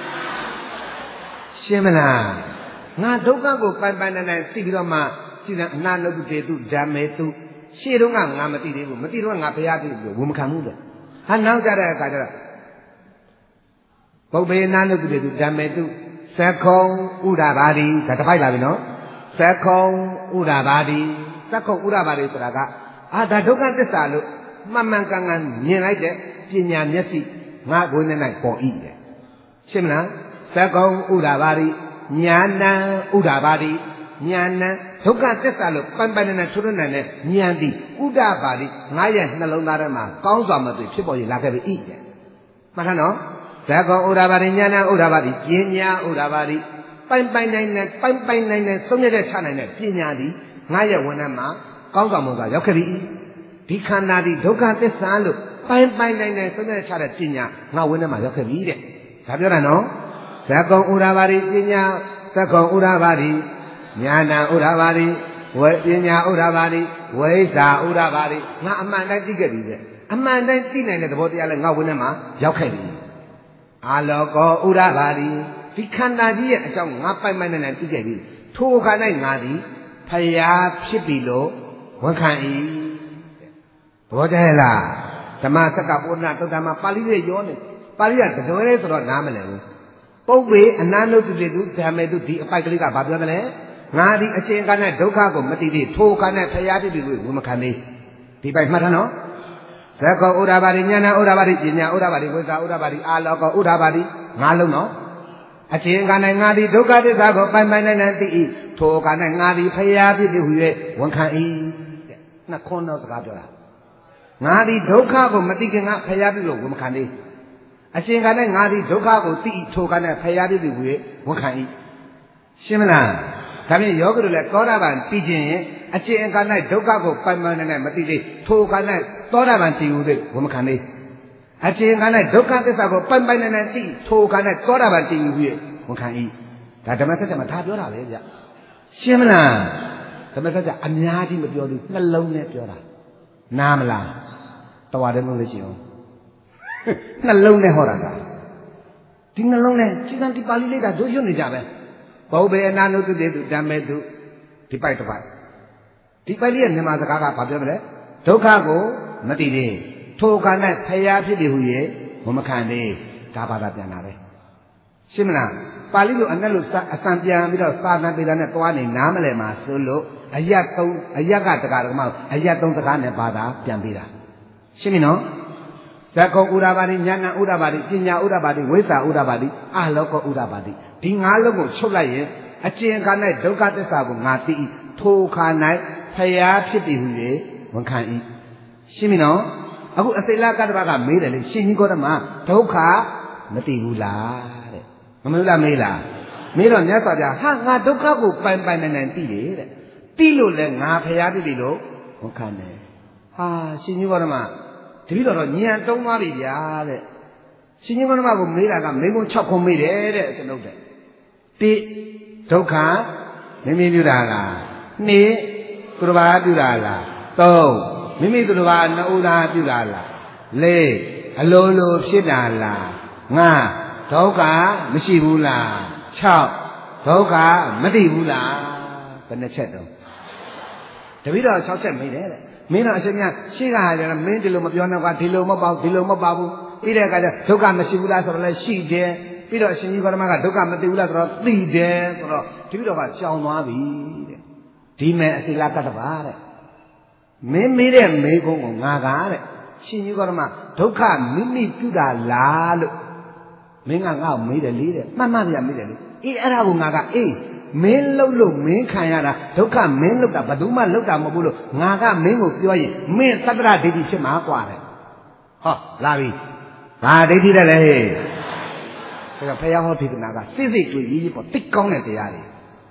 ရှင်းမလားငါဒုက္ခကိုပိုင်ပိုင်နိုင်နိုင်သိပြီးတော့မှကြည်အနာနုတ္တေတုဓမ္မေတုရှေ့တုန်းကငါမသိသေးဘူးမသိတော့ငါဘုရားသိလို့ဝမခံဘူးတဲ့ဟာနောက်ကြတဲ့အခါကျတော့ပုပ္ပေနာနုတ္တေတုဓမ္မေတုသက္ခုံဥဒ္ဓဘာတိဒါတစ်ပိုက်လာပြီနော်သက္ခုံဥဒ္ဓဘာတိသက္ခုံဥဒ္ဓဘာတိဆိုတာကဒါဒုက္ခသစ္စာလို့မှန်မှန်ကန်ကန်မြင်လိုက်တဲ့ပညာမျက်စိငါကိုယ်နဲ့၌ပေါ်ဤတယ်ရှင်းမလားသက္ကုံဥဒ္ဓဘာတိညာဏံဥဒ္ဓဘာတိညာဏံဒုက္ခသစ္စာလို့ပန်းပန်းနဲ့ထွန်းထွန်းနဲ့ဉာဏ်သည်ဥဒ္ဓဘာတိငါရဲ့နှလုံးသားထဲမှာကောင်းစွာမသိဖြစ်ပေါ်ရလာခဲ့ပြီဤတယ်မှတ်ထားနော်သက္ကုံဥဒ္ဓဘာတိညာဏံဥဒ္ဓဘာတိပညာဥဒ္ဓဘာတိပိုင်ပိုင်နိုင်နဲ့သုံးရတဲ့ချနိုင်တဲ့ပညာသည်ငါရဲ့ဝန်ထဲမှာကောင်းစွာမွန်စွာရောက်ခဲ့ပြီဒီခန္ဓာသည်ဒုက္ခသစ္စာလို့ပိုင်ပိုင်နိုင်သုံးရချတဲ့ပညာငါဝန်ထဲမှာရောက်ခဲ့ပြီတဲ့ဒါပြောတာနော်သက္ကုံဥဒ္ဓဘာတိပညာသက္ကုံဥဒ္ဓဘာတိညာဏဥဒ္ဓဘာတိဝေပညာဥဒ္ဓဘာတိဝိဇ္ဇာဥဒ္ဓဘာတိငါအမှန်တိုင်းသိခဲ့ပြီတဲ့အမှန်တိုင်းသိနိုင်တဲ့သဘောတရားလဲငါဝန်ထဲမှာရောက်ခဲ့ပြီအာလောကောဥဒ္ဓဘာတိဒီခန္ဓာကြီးရဲ့အကြောင်းငါပိုင်ပိုင်နိုင်သိခဲ့ပြီထိုအခါ၌ငါသည်ဖယားဖြစ်ပြီလို့ဝန်ခံ၏ဘောကြဲလားဓမ္မစက္ကပုဒ္ဒနာသုတ္တမပါဠိရဲ့ရောနေပါဠိကတကယ်လဲဆိုတော့နားမလည်ဘူးပုပ္ပေအနာနုတ္တိတုဓမ္မေတုဒီအပိုက်ကလေးကဘာပြောတယ်လဲငါဒီအချိန်ကနဲ့ဒုက္ခကိုမသိသေးထိုကနဲ့ဖယားဖြစ်ပြီလို့ဝန်မခံသေးဒီပိုက်မှတ်ထားနော်သက္ကောဥဒ္ဓဘာတိဉာဏဥဒ္ဓဘာတိပညာဥဒ္ဓဘာတိဝိဇ္ဇာဥဒ္ဓဘာတိအာလောကောဥဒ္ဓဘာတိငါလုံးနော်အချိန်ကနဲ့ငါဒီဒုက္ခသစ္စာကိုပိုင်ပိုင်နိုင်နိုင်သိ၏ထိုကနဲ့ငါဒီဖယားဖြစ်ပြီဟူ၍ဝန်ခံ၏တဲ့နှစ်ခွန်းတော့စကားပြောတာငါဒီဒုက္ခကိုမသိခင်ကဖယားပြီလို့ဝန်မခံသေးအချိန်ကနဲ့ငါဒီဒုက္ခကိုသိထိုကနဲ့ဖယားပြီဟူ၍ဝန်ခံ၏ရှင်းမလားဒါဖြင့်ယောဂီတို့လည်းသောတာပန်သိခြင်းရင်အချိန်ကနဲ့ဒုက္ခကိုပိုင်ပိုင်နိုင်နိုင်မသိသေးထိုကနဲ့သောတာပန်သိဟုသိဝန်မခံသေးအချိန်ကနဲ့ဒုက္ခသစ္စာကိုပိုင်ပိုင်နိုင်နိုင်သိထိုကနဲ့သောတာပန်သိဟု၍ဝန်ခံ၏ဒါဓမ္မစကြာမှာဒါပြောတာပဲဗျရှင်းမလားဓမ္မစကြာအများကြီးမပြောသေးနှလုံးနဲ့ပြောတာနားမလားတော်တယ်လို့လည်းကြည့်အောင်နှလုံးနဲ့ဟောတာကဒီနှလုံးနဲ့စိတ္တန်ဒီပါဠိလေးကတို့ရွတ်နေကြပဲပုပ္ပေအနာနုတ္တိတုဓမ္မေတုဒီပိုက်တစ်ပိုက်ဒီပိုက်လေးရဲ့မြန်မာစကားကဘာပြောမလဲဒုက္ခကိုမသိသေးထိုခန္ဓာဖယားဖြစ်ပြီဟူ၍မခံသေးဒါဘာသာပြန်တာပဲရှင်းမလားပါဠိလိုအနက်လိုအစံပြန်ပြီးတော့သာသနာ့ပေဒနဲ့တွားနေနားမလဲမှာဆိုလို့အယတ်ကတကာတကမအယတ်သုံးစကားနဲ့ဘာသာပြန်ပေးတာရှင်းပြီနော်သက္ကုံဥဒ္ဓဘာတိဉာဏဥဒ္ဓဘာတိပညာဥဒ္ဓဘာတိဝိဇ္ဇာဥဒ္ဓဘာတိအာလောကောဥဒ္ဓဘာတိဒီငါးလုံးကိုချုပ်လိုက်ရင်အကျဉ်းခါ၌ဒုက္ခသစ္စာကိုငါသိ၏ထိုခါ၌ဖယားဖြစ်ပြီဟူ၍ဝန်ခံ၏ရှင်းပြီနော်အခုအစိလကတ္တဗကမေးတယ်လေရှင်ကြီးကောဓမဒုက္ခမသိဘူးလားတဲ့မမေးလားမေးလားမေးတော့မြတ်စွာဘုရားဟာငါဒုက္ခကိုပိုင်ပိုင်နိုင်သိတယ်တဲ့သိလို့လဲငါဖယားဖြစ်ပြီလို့ဝန်ခံတယ်ဟာရှင်ကြီးကောဓမတပည့်တော်တော့ဉာဏ်တုံးသွားပြီဗျာတဲ့ရှင်ကြီးကောဓမကိုမေးတာကမိကုံး6ခုမေးတယ်တဲ့ကျွန်ုပ်တဲ့တိဒုက္ခမိမိပြုတာလားနှစ်သူတစ်ပါးပြုတာလားသုံးမိမိသူတစ်ပါးနှစ်ဦးသားပြုတာလားလေးအလိုလိုဖြစ်တာလားငါဒုက္ခမရှိဘူးလား6ဒုက္ခမသိဘူးလားဘယ်နှချက်တော့တပည့်တော်6ချက်မေးတယ်တဲ့မင်းတော့အရှင်မြတ်ရှေ့ကဟာကျတော့မင်းဒီလိုမပြောနဲ့ကွာဒီလိုမပေါ့ဒီလိုမပေါ့ဘူးပြီးတဲ့အခါကျဒုက္ခမရှိဘူးလားဆိုတော့လည်းရှိတယ်ပြီးတော့အရှင်ကြီးကောဓမကဒုက္ခမသိဘူးလားဆိုတော့သိတယ်ဆိုတော့တပည့်တော်ကကြောင်သွားပြီတဲ့ဒီမဲ့အစိလကတ္တပါတဲ့မင်းမေးတဲ့မေးခွန်းကိုငါကတဲ့ရှင်ကြီးကောဓမဒုက္ခမိမိပြုတာလားလို့မင်းကငါ့ကိုမေးတယ်လေတဲ့မှန်မှန်ပြမေးတယ်လေအေးအဲ့ဒါကိုငါကအေးမင်းလှုပ်လို့မင်းခံရတာဒုက္ခမင်းလှုပ်တာဘယ်သူမှလှုပ်တာမဟုတ်ဘူးလို့ငါကမင်းကိုပြောရင်မင်းသတ္တရဒိဋ္ဌိဖြစ်မှာกว่าတယ်ဟောလာပြီဘာဒိဋ္ဌိတဲ့လဲဟဲ့ဒါကဖယားဟောဒေသနာကစိတ်စိတ်တွေ့ရေးပေါ့တိတ်ကောင်းတဲ့တရားတွေ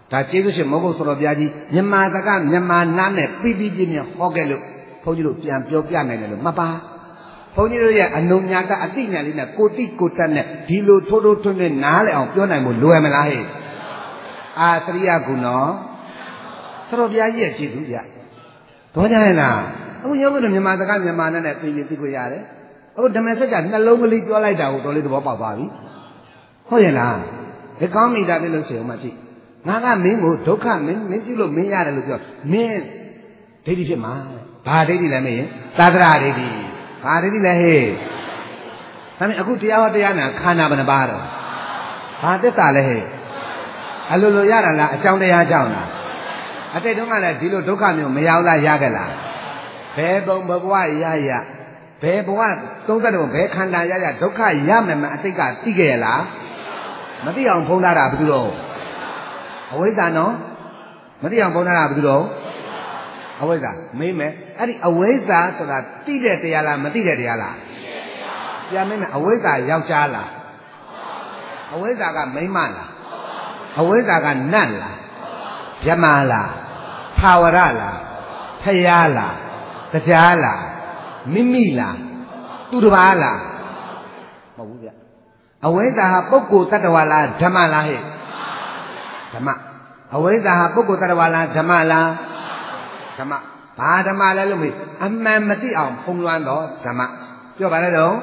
ဒါကျေးဇူးရှင်မဟုတ်ဆိုတော့ဗျာကြီးမြန်မာစကားမြန်မာနားနဲ့ပြီးပြီးပြင်းပြင်းဟောခဲ့လို့ဘုန်းကြီးတို့ပြန်ပြောပြနိုင်တယ်လို့မှတ်ပါဘုန်းကြီးတို့ရဲ့အနုညာကအတိညာလေးနဲ့ကိုတိကိုတတ်နဲ့ဒီလိုထိုးထိုးထွန်းထွန်းနားလည်အောင်ပြောနိုင်ဖို့လွယ်မလားဟဲ့အာသရိယကုနော်ဆိုတော့ဗျာကြီးရဲ့ကျေးဇူးဗျတော့ကြရဲ့လားအခုရုပ်ကမြန်မာစကားမြန်မာနားနဲ့ပြီးပြီးသိကိုရတယ်အခုဓမ္မစကြာနှလုံးကလေးပြောလိုက်တာကိုတော်လေးသဘောပေါက်သွားပြီဟုတ်ရဲ့လားဒီကောင်းမိတာပြလို့ရှိအောင်မှကြည့်ငါကမင်းကိုဒုက္ခမင်းပြုလို့မင်းရတယ်လို့ပြောမင်းဒိဋ္ဌိဖြစ်မှာဘာဒိဋ္ဌိလဲမင်းသာသနာဒိဋ္ဌိဘာဒိဋ္ဌိလဲဟဲ့ဒါပေမဲ့အခုတရားဟောတရားနာခန္ဓာဘယ်နှပါတော့ဘာသစ္စာလဲဟဲ့အလိုလိုရတာလားအကြောင်းတရားကြောင့်လားအတိတ်တုန်းကလည်းဒီလိုဒုက္ခမျိုးမရောက်လားရခဲ့လားဘယ်ပုံဘဝရရဘယ်ဘဝ30ဘယ်ခန္ဓာရရဒုက္ခရမယ်မအတိတ်ကသိခဲ့ရလားမသိအောင်ဖုံးလာတာဘာလို့တော့အဝိဇ္ဇာနော်မသိအောင်ဖုံးလာတာဘာလို့တော့အဝိဇ္ဇာမေးမယ်အဲ့ဒီအဝိဇ္ဇာဆိုတာသိတဲ့တရားလားမသိတဲ့တရားလားပြန်မေးမယ်အဝိဇ္ဇာယောက်ျားလားအဝိဇ္ဇာကမိန်းမလားအဝိဇ္ဇာကနတ်လားဗြဟ္မာလားသာဝရလားဖယားလားတရားလားမိမိလားသူတစ်ပါးလားမဟုတ်ဘူးဗျအဝိဇ္ဇာဟာပုဂ္ဂိုလ်တ attva လားဓမ္မလားဟဲ့ဓမ္မအဝိဇ္ဇာဟာပုဂ္ဂိုလ်တ attva လားဓမ္မလားဓမ္မဘာဓမ္မလဲလို့မေးအမှန်မသိအောင်ဖုံးလွှမ်းတော့ဓမ္မပြောပါလေတော့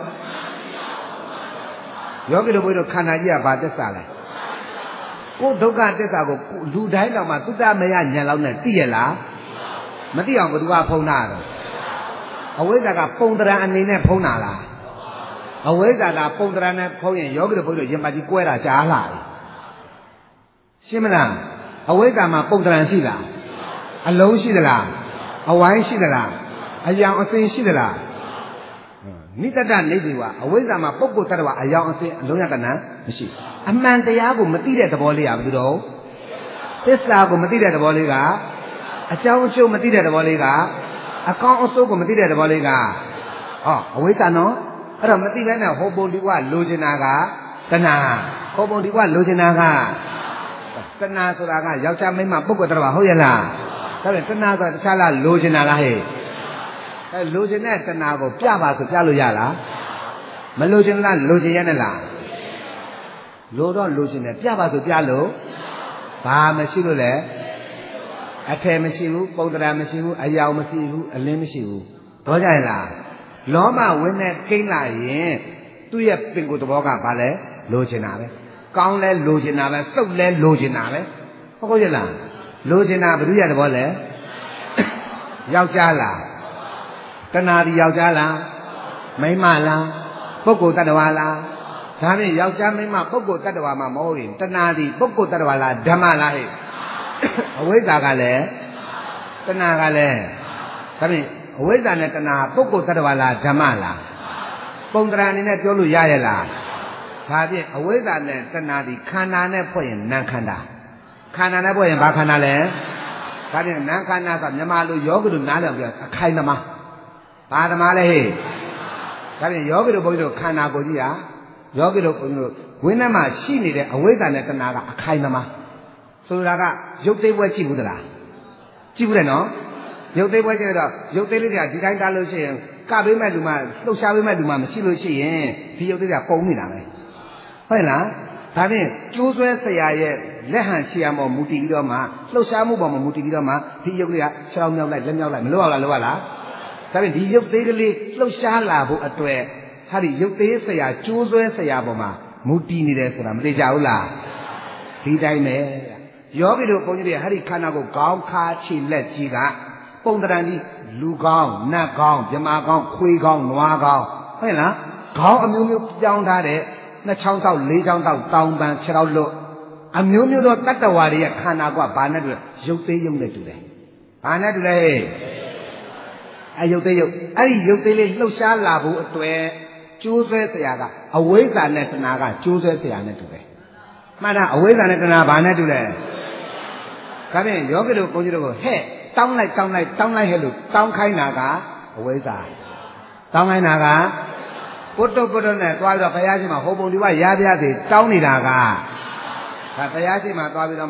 ယောဂီတို့ဘုရားတို့ခန္ဓာကြီးကဘာသစ္စာလဲကိုဒုက္ခသစ္စာကိုလူတိုင်းတော့မှသုတ္တမယဉာဏ်လောက်နဲ့သိရလားမသိအောင်ဘယ်သူကဖုံးတာတော့အဝိဇ္ဇာကပုံတရံအနေနဲ့ဖုံးတာလားအဝိဇ္ဇာကပုံတရံနဲ့ဖုံးရင်ယောဂီတို့ဘုရားတို့ရင်ပါကြီးကွဲတာကြားလာပြီရှင်းမလားအဝိဇ္ဇာမှာပုံတရံရှိလားအလုံးရှိသလားအဝိုင်းရှိသလားအယောင်အစင်ရှိသလားနိတ္တနေပြီကအဝိဇ္ဇာမှာပုဂ္ဂိုလ်တ attva အယောင်အစင်အလုံးရတဏမရှိအမှန်တရားကိုမသိတဲ့သဘောလေးကဘာလို့တော့သစ္စာကိုမသိတဲ့သဘောလေးကအကြောင်းအကျိုးမသိတဲ့သဘောလေးကအကောင်းအဆိုးကိုမသိတဲ့သဘောလေးကအဝိဇ္ဇာနော်အဲ့တော့မသိဘဲနဲ့ဟောပုံဒီကလိုချင်တာကတဏှာဟောပုံဒီကလိုချင်တာကတဏှာဆိုတာကယောက်ျားမိန်းမပုဂ္ဂိုလ်တ attva ဟုတ်ရဲ့လားဒါပေမဲ့တဏှာဆိုတာတခြားလားလိုချင်တာလားဟဲ့လိုချင်တဲ့တဏှာကိုပြပါဆိုပြလို့ရလားမလိုချင်လားလိုချင်ရနဲ့လားလိုတော့လိုချင်တယ်ပြပါဆိုပြလို့ဘာမရှိလို့လဲအထည်မရှိဘူးပုံတရာမရှိဘူးအယောင်မရှိဘူးအလင်းမရှိဘူးတော့ကြရဲ့လားလောမဝင်းနဲ့ကိန်းလာရင်သူ့ရဲ့ပင်ကိုယ်သဘောကဘာလဲလိုချင်တာပဲကောင်းလဲလိုချင်တာပဲစုပ်လဲလိုချင်တာပဲဟုတ်ရဲ့လားလိုချင်တာဘယ်သူရသဘောလဲယောက်ျားလားတဏှာဒီယောက်ျားလားမိန်းမလားပုဂ္ဂိုလ်တ attva လားဒါဖြင့်ယောက်ျားမိန်းမပုဂ္ဂိုလ်တ attva မှာမဟုတ်ရင်တဏှာဒီပုဂ္ဂိုလ်တ attva လားဓမ္မလားဟဲ့အဝိဇ္ဇာကလည်းတဏှာကလည်းဒါဖြင့်အဝိဇ္ဇာနဲ့တဏှာပုဂ္ဂိုလ်တ attva လားဓမ္မလားပုံတရာအနေနဲ့ပြောလို့ရရဲ့လားဒါဖြင့်အဝိဇ္ဇာနဲ့တဏှာဒီခန္ဓာနဲ့ဖွဲ့ရင်နာမ်ခန္ဓာခန္ဓာနဲ့ဖွဲ့ရင်ဘာခန္ဓာလဲဒါဖြင့်နာမ်ခန္ဓာဆိုမြန်မာလိုယောဂီတို့နားလည်အောင်ပြောအခိုင်သမားဘာသမားလဲဟဲ့ဒါဖြင့်ယောဂီတို့ဘုန်းကြီးတို့ခန္ဓာကိုယ်ကြီးဟာယောဂီတို့ဘုန်းကြီးတို့ဝိနည်းမှာရှိနေတဲ့အဝိဇ္ဇာနဲ့တဏှာကအခိုင်သမားဆိုတာကရုပ်သိမ်းပွဲကြည့်ဘူးသလားကြည့်ဘူးတယ်နော်ရုပ်သိမ်းပွဲကြည့်တော့ရုပ်သိမ်းလေးတွေကဒီတိုင်းထားလို့ရှိရင်ကပေးမဲ့လူမှလှုပ်ရှားပေးမဲ့လူမှမရှိလို့ရှိရင်ဒီရုပ်သိမ်းကပုံနေတာပဲဟုတ်လားဒါဖြင့်ကျိုးဆွဲဆရာရဲ့လက်ဟန်ချီရမောမူတည်ပြီးတော့မှလှုပ်ရှားမှုပေါ်မှာမူတည်ပြီးတော့မှဒီရုပ်လေးကခြေောက်မြောက်လိုက်လက်မြောက်လိုက်မလို့ရလားလို့ရလားဒါဖြင့်ဒီရုပ်သေးကလေးလှုပ်ရှားလာဖို့အတွက်ဟာဒီရုပ်သေးဆရာကျိုးဆွဲဆရာပေါ်မှာမူတည်နေတယ်ဆိုတာမသိကြဘူးလားဒီတိုင်းပဲယောဂီတို့ဘုန်းကြီးတွေဟာဒီခန္ဓာကိုခေါင်းခါခြေလက်ကြီးကပုံတရံကြီးလူကောင်းနတ်ကောင်းဗြဟ္မာကောင်းခွေးကောင်းနွားကောင်းဟုတ်လားခေါင်းအမျိုးမျိုးပြောင်းထားတဲ့နှစ်ချောင်းတောက်လေးချောင်းတောက်တောင်ပန်ခြေထောက်လွတ်အမျိုးမျိုးသောတတ္တဝါတွေရဲ့ခန္ဓာကဘာနဲ့တူလဲရုပ်သေးရုပ်နဲ့တူတယ်ဘာနဲ့တူလဲရုပ်သေးရုပ်အဲ့ဒီရုပ်သေးလေးလှုပ်ရှားလာဖို့အတွက်ကျိုးဆွဲဆရာကအဝိဇ္ဇာနဲ့တဏှာကကျိုးဆွဲဆရာနဲ့တူတယ်မှန်လားအဝိဇ္ဇာနဲ့တဏှာဘာနဲ့တူလဲဒါဖြင့်ယောဂီတို့ဘုန်းကြီးတို့ကိုဟဲ့တောင်းလိုက်ဟဲ့လို့တောင်းခိုင်းတာကအဝိဇ္ဇာတောင်းခိုင်းတာကပုတ္တနဲ့သွားပြီးတော့ဘုရားရှင်မှာဟောပုံဒီကရပြားစီတောင်းနေတာကဒါဘုရားရှင်မှာသွားပြီးတော့မှ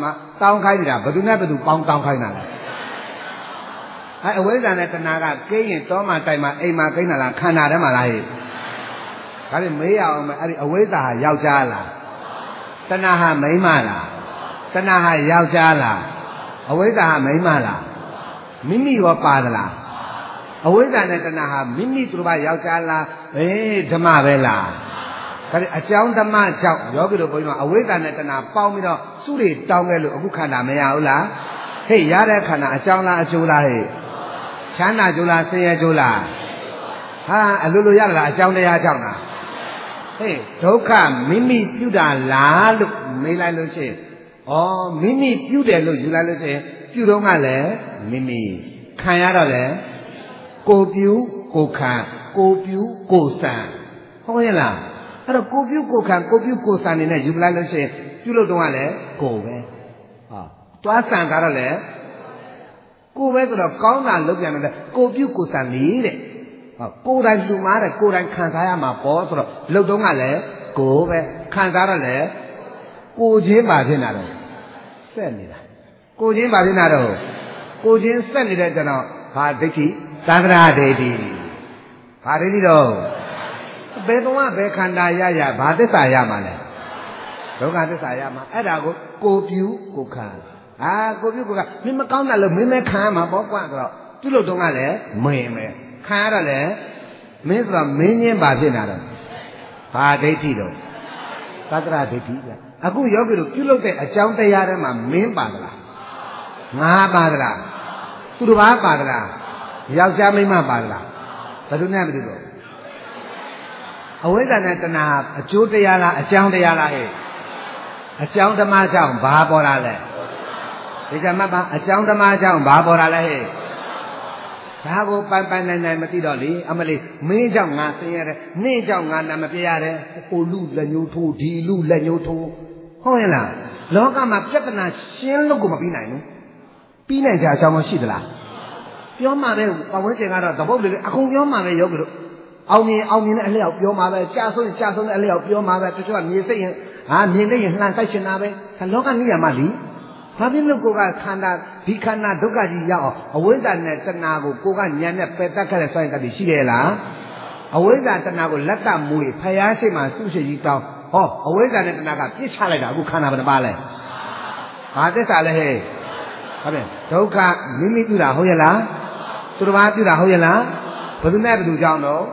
တောင်းခိုင်းနေတာဘယ်သူနဲ့ဘယ်သူပေါင်းတောင်းခိုင်းတာလဲအဝိဇ္ဇာနဲ့တဏှာကကိန်းရင်တောမှတိုက်မှအိမ်မှာကိန်းတာလားခန္ဓာထဲမှာလားဟဲ့ဒါဖြင့်မေးရအောင်မယ်အဲ့ဒီအဝိဇ္ဇာဟာယောက်ျားလားတဏှာဟာမိန်းမလားတဏှာဟာယောက်ျားလားအဝိဇ္ဇာဟာမိန်းမလားမိမိရောပါသလားအဝိဇ္ဇာနဲ့တဏှာဟာမိမိသူတို့ဘာယောက်ျားလားဓမ္မပဲလားဒါဖြင့်အကြောင်းဓမ္မကြောင့်ယောဂီတို့ဘုန်းကြီးတို့အဝိဇ္ဇာနဲ့တဏှာပေါင်းပြီးတော့စုတွေတောင်းခဲ့လို့အခုခန္ဓာမရဘူးလားဟေ့ရတဲ့ခန္ဓာအကြောင်းလားအကျိုးလားဟဲ့ချမ်းသာကျိုးလားဆင်းရဲကျိုးလားဟာအလိုလိုရလားအကြောင်းတရားကြောင့်လားဟေ့ဒုက္ခမိမိပြုတာလားလို့မေးလိုက်လို့ရှိရင်ဩမိမိပြုတယ်လို့ယူလိုက်လို့ရှိရင်ပြုတော့ကလည်းမိမိခံရတော့လည်းကိုပြုကိုခံကိုပြုကိုဆံဟုတ်ရဲ့လားအဲ့တော့ကိုပြုကိုခံကိုပြုကိုဆံနေနဲ့ယူလိုက်လို့ရှိရင်ပြုလို့တော့ကလည်းကိုပဲဟာတွားဆံတာတော့လည်းကိုပဲဆိုတော့ကောင်းတာလုပ်ပြန်တယ်ကိုပြုကိုဆံနေတဲ့ကိုယ်တိုင်လူမားတဲ့ကိုယ်တိုင်ခံစားရမှာပေါ့ဆိုတော့လှုပ်တော့ကလည်းကိုပဲခံစားတော့လည်းကိုချင်းပါဖြစ်နေတာတော့ဆက်နေတာကိုချင်းပါဖြစ်နေတာတော့ကိုချင်းဆက်နေတဲ့ကျွန်တော်ဘာဒိဋ္ဌိသန္တရာဒိဋ္ဌိဘာဒိဋ္ဌိတော့ဘယ်တော့ဘယ်ခန္ဓာရရဘာသစ္စာရမှာလဲဒုက္ခသစ္စာရမှာအဲ့ဒါကိုပြုကိုခံကိုပြုကိုခံမင်းမကောင်းတာလို့မင်းမဲခံရမှာပေါ့ကွာဆိုတော့သူ့လို့တော့ကလည်းမင်းပဲခံရတော့လေမင်းဆိုတော့မင်းချင်းပါဖြစ်နေတာတော့ဘာဒိဋ္ဌိတော့သတ္တရဒိဋ္ဌိကအခုယောဂီတို့ပြုလုပ်တဲ့အကြောင်းတရားတွေမှာမင်းပါသလားငါပါသလားသူတို့ဘာပါသလားယောက်ျားမိန်းမပါသလားဘယ်သူနဲ့ဘယ်သူတော့အဝိဇ္ဇာနဲ့တဏှာအကျိုးတရားလားအကြောင်းတရားလားဟဲ့အကြောင်းဓမ္မကြောင့်ဘာပေါ်လာလဲဒီကမှတ်ပါအကြောင်းဓမ္မကြောင့်ဘာပေါ်လာလဲဟဲ့ဒါကိုပိုင်ပိုင်နိုင်နိုင်မသိတော့လေအမလေးမင်းကြောင့်ငါဆင်းရဲတယ်နင့်ကြောင့်ငါနာမပြရတယ်ဟိုလူလက်ညှိုးထိုးဒီလူလက်ညှိုးထိုးဟုတ်ရဲ့လားလောကမှာပြဿနာရှင်းလို့ကိုမပြီးနိုင်ဘူးပြီးနိုင်ကြအကြောင်းမရှိသလားပြောမှာပဲပတ်ဝန်းကျင်ကတော့သဘုတ်လေးအကုန်ပြောမှာပဲယောဂီတို့အောင်မြင်တဲ့အလျောက်ပြောမှာပဲကြာဆုံးတဲ့အလျောက်ပြောမှာပဲတချို့ကမြေစိတ်ရင်မြင်နေရင်လှန်ဆိုင်ချင်တာပဲလောကနိယာမလီဘာဖြစ်လို့ကိုကခန္ဓာဒီခန္ဓာဒုက္ခကြီးရောက်အောင်အဝိဇ္ဇာနဲ့တဏှာကိုကညံနဲ့ပယ်တတ်ခဲ့တဲ့စွမ်းတတ်ရှိတယ်လားအဝိဇ္ဇာတဏှာကိုလက်တမွေဖယားရှိမှစုရှိကြီးတောင်းဟောအဝိဇ္ဇာနဲ့တဏှာကပြစ်ချလိုက်တာအခုခန္ဓာဘယ်နှပါလဲဘာသစ္စာလဲဟဲ့ဟုတ်ပြီဒုက္ခမိမိပြုတာဟုတ်ရဲ့လားသူတစ်ပါးပြုတာဟုတ်ရဲ့လားဘယ်သူနဲ့ဘယ်သူကြောင့်တော့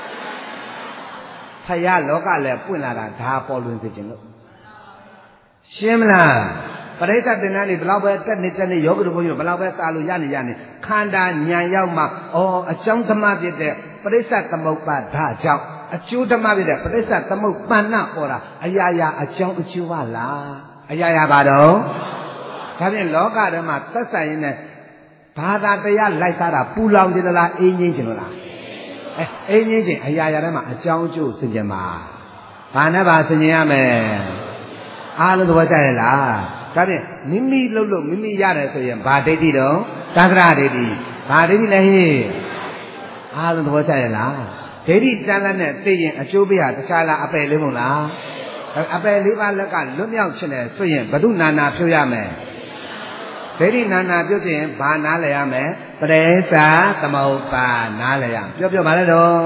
ဖယားလောကလည်းပွင့်လာတာဒါပေါ်လွင်စေခြင်းလို့ရှင်းမလားပရိစ္ဆေသင်္นานတွေဘယ်လောက်ပဲတက်နေယောဂတို့ဘုန်းကြီးတို့ဘယ်လောက်ပဲစာလို့ရနေခန္ဓာဉာဏ်ရောက်မှအကြောင်းဓမ္မဖြစ်တဲ့ပရိစ္ဆေသမုပ္ပါဒကြောင့်အကျိုးဓမ္မဖြစ်တဲ့ပရိစ္ဆေသမုပ္ပန္နပေါ်တာအရာရာအကြောင်းအကျိုးပါလားအရာရာပါတော့ဒါဖြင့်လောကထဲမှာသက်ဆိုင်ရင်းနဲ့ဘာသာတရားလိုက်စားတာပူလောင်ခြင်းလားအေးငြိမ်းခြင်းလားအေးငြိမ်းခြင်းအရာရာထဲမှာအကြောင်းအကျိုးဆင်ခြင်ပါဘာနဲ့ပါဆင်ခြင်ရမယ်အားလုံးသဘောကျရဲ့လားဒါဖြင့်မိမိလှုပ်လို့မိမိရတယ်ဆိုရင်ဘာဒိဋ္ဌိတော့သန္တရဒိဋ္ဌိဘာဒိဋ္ဌိလဲဟေ့အားလုံးသဘောကျရဲ့လားဒိဋ္ဌိတန်လက်နဲ့သိရင်အကျိုးပေးတာတခြားလားအပယ်လေးမဟုတ်လားအပယ်လေးပါးလက်ကလွတ်မြောက်ခြင်းနဲ့ဆိုရင်ဘု து နာနာဖြိုးရမယ်ဒိဋ္ဌိနာနာပြုတ်ခြင်းဘာနားလည်ရမယ်ပရိစ္ဆာသမုပ္ပါနားလည်ရပြောပါလေတော့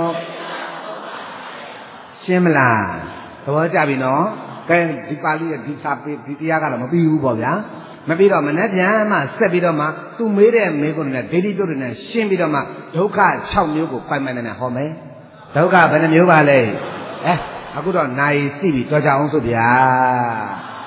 ရှင်းမလားသဘောကျပြီနော်ကဲဒီပါဠိရဲ့ဒီစာပေဒီတရားကတော့မပြီးဘူးပေါ့ဗျာမပြီးတော့မနေ့ပြန်မှဆက်ပြီးတော့မှသူမေးတဲ့မေးခွန်းနဲ့ဒိဋ္ဌိပြုတ်နဲ့ရှင်းပြီးတော့မှဒုက္ခ6မျိုးကိုပိုင်ပိုင်နဲ့ဟောမယ်ဒုက္ခဘယ်နှမျိုးပါလဲအခုတော့နိုင်သိပြီတော်ကြအောင်ဆိုဗျာ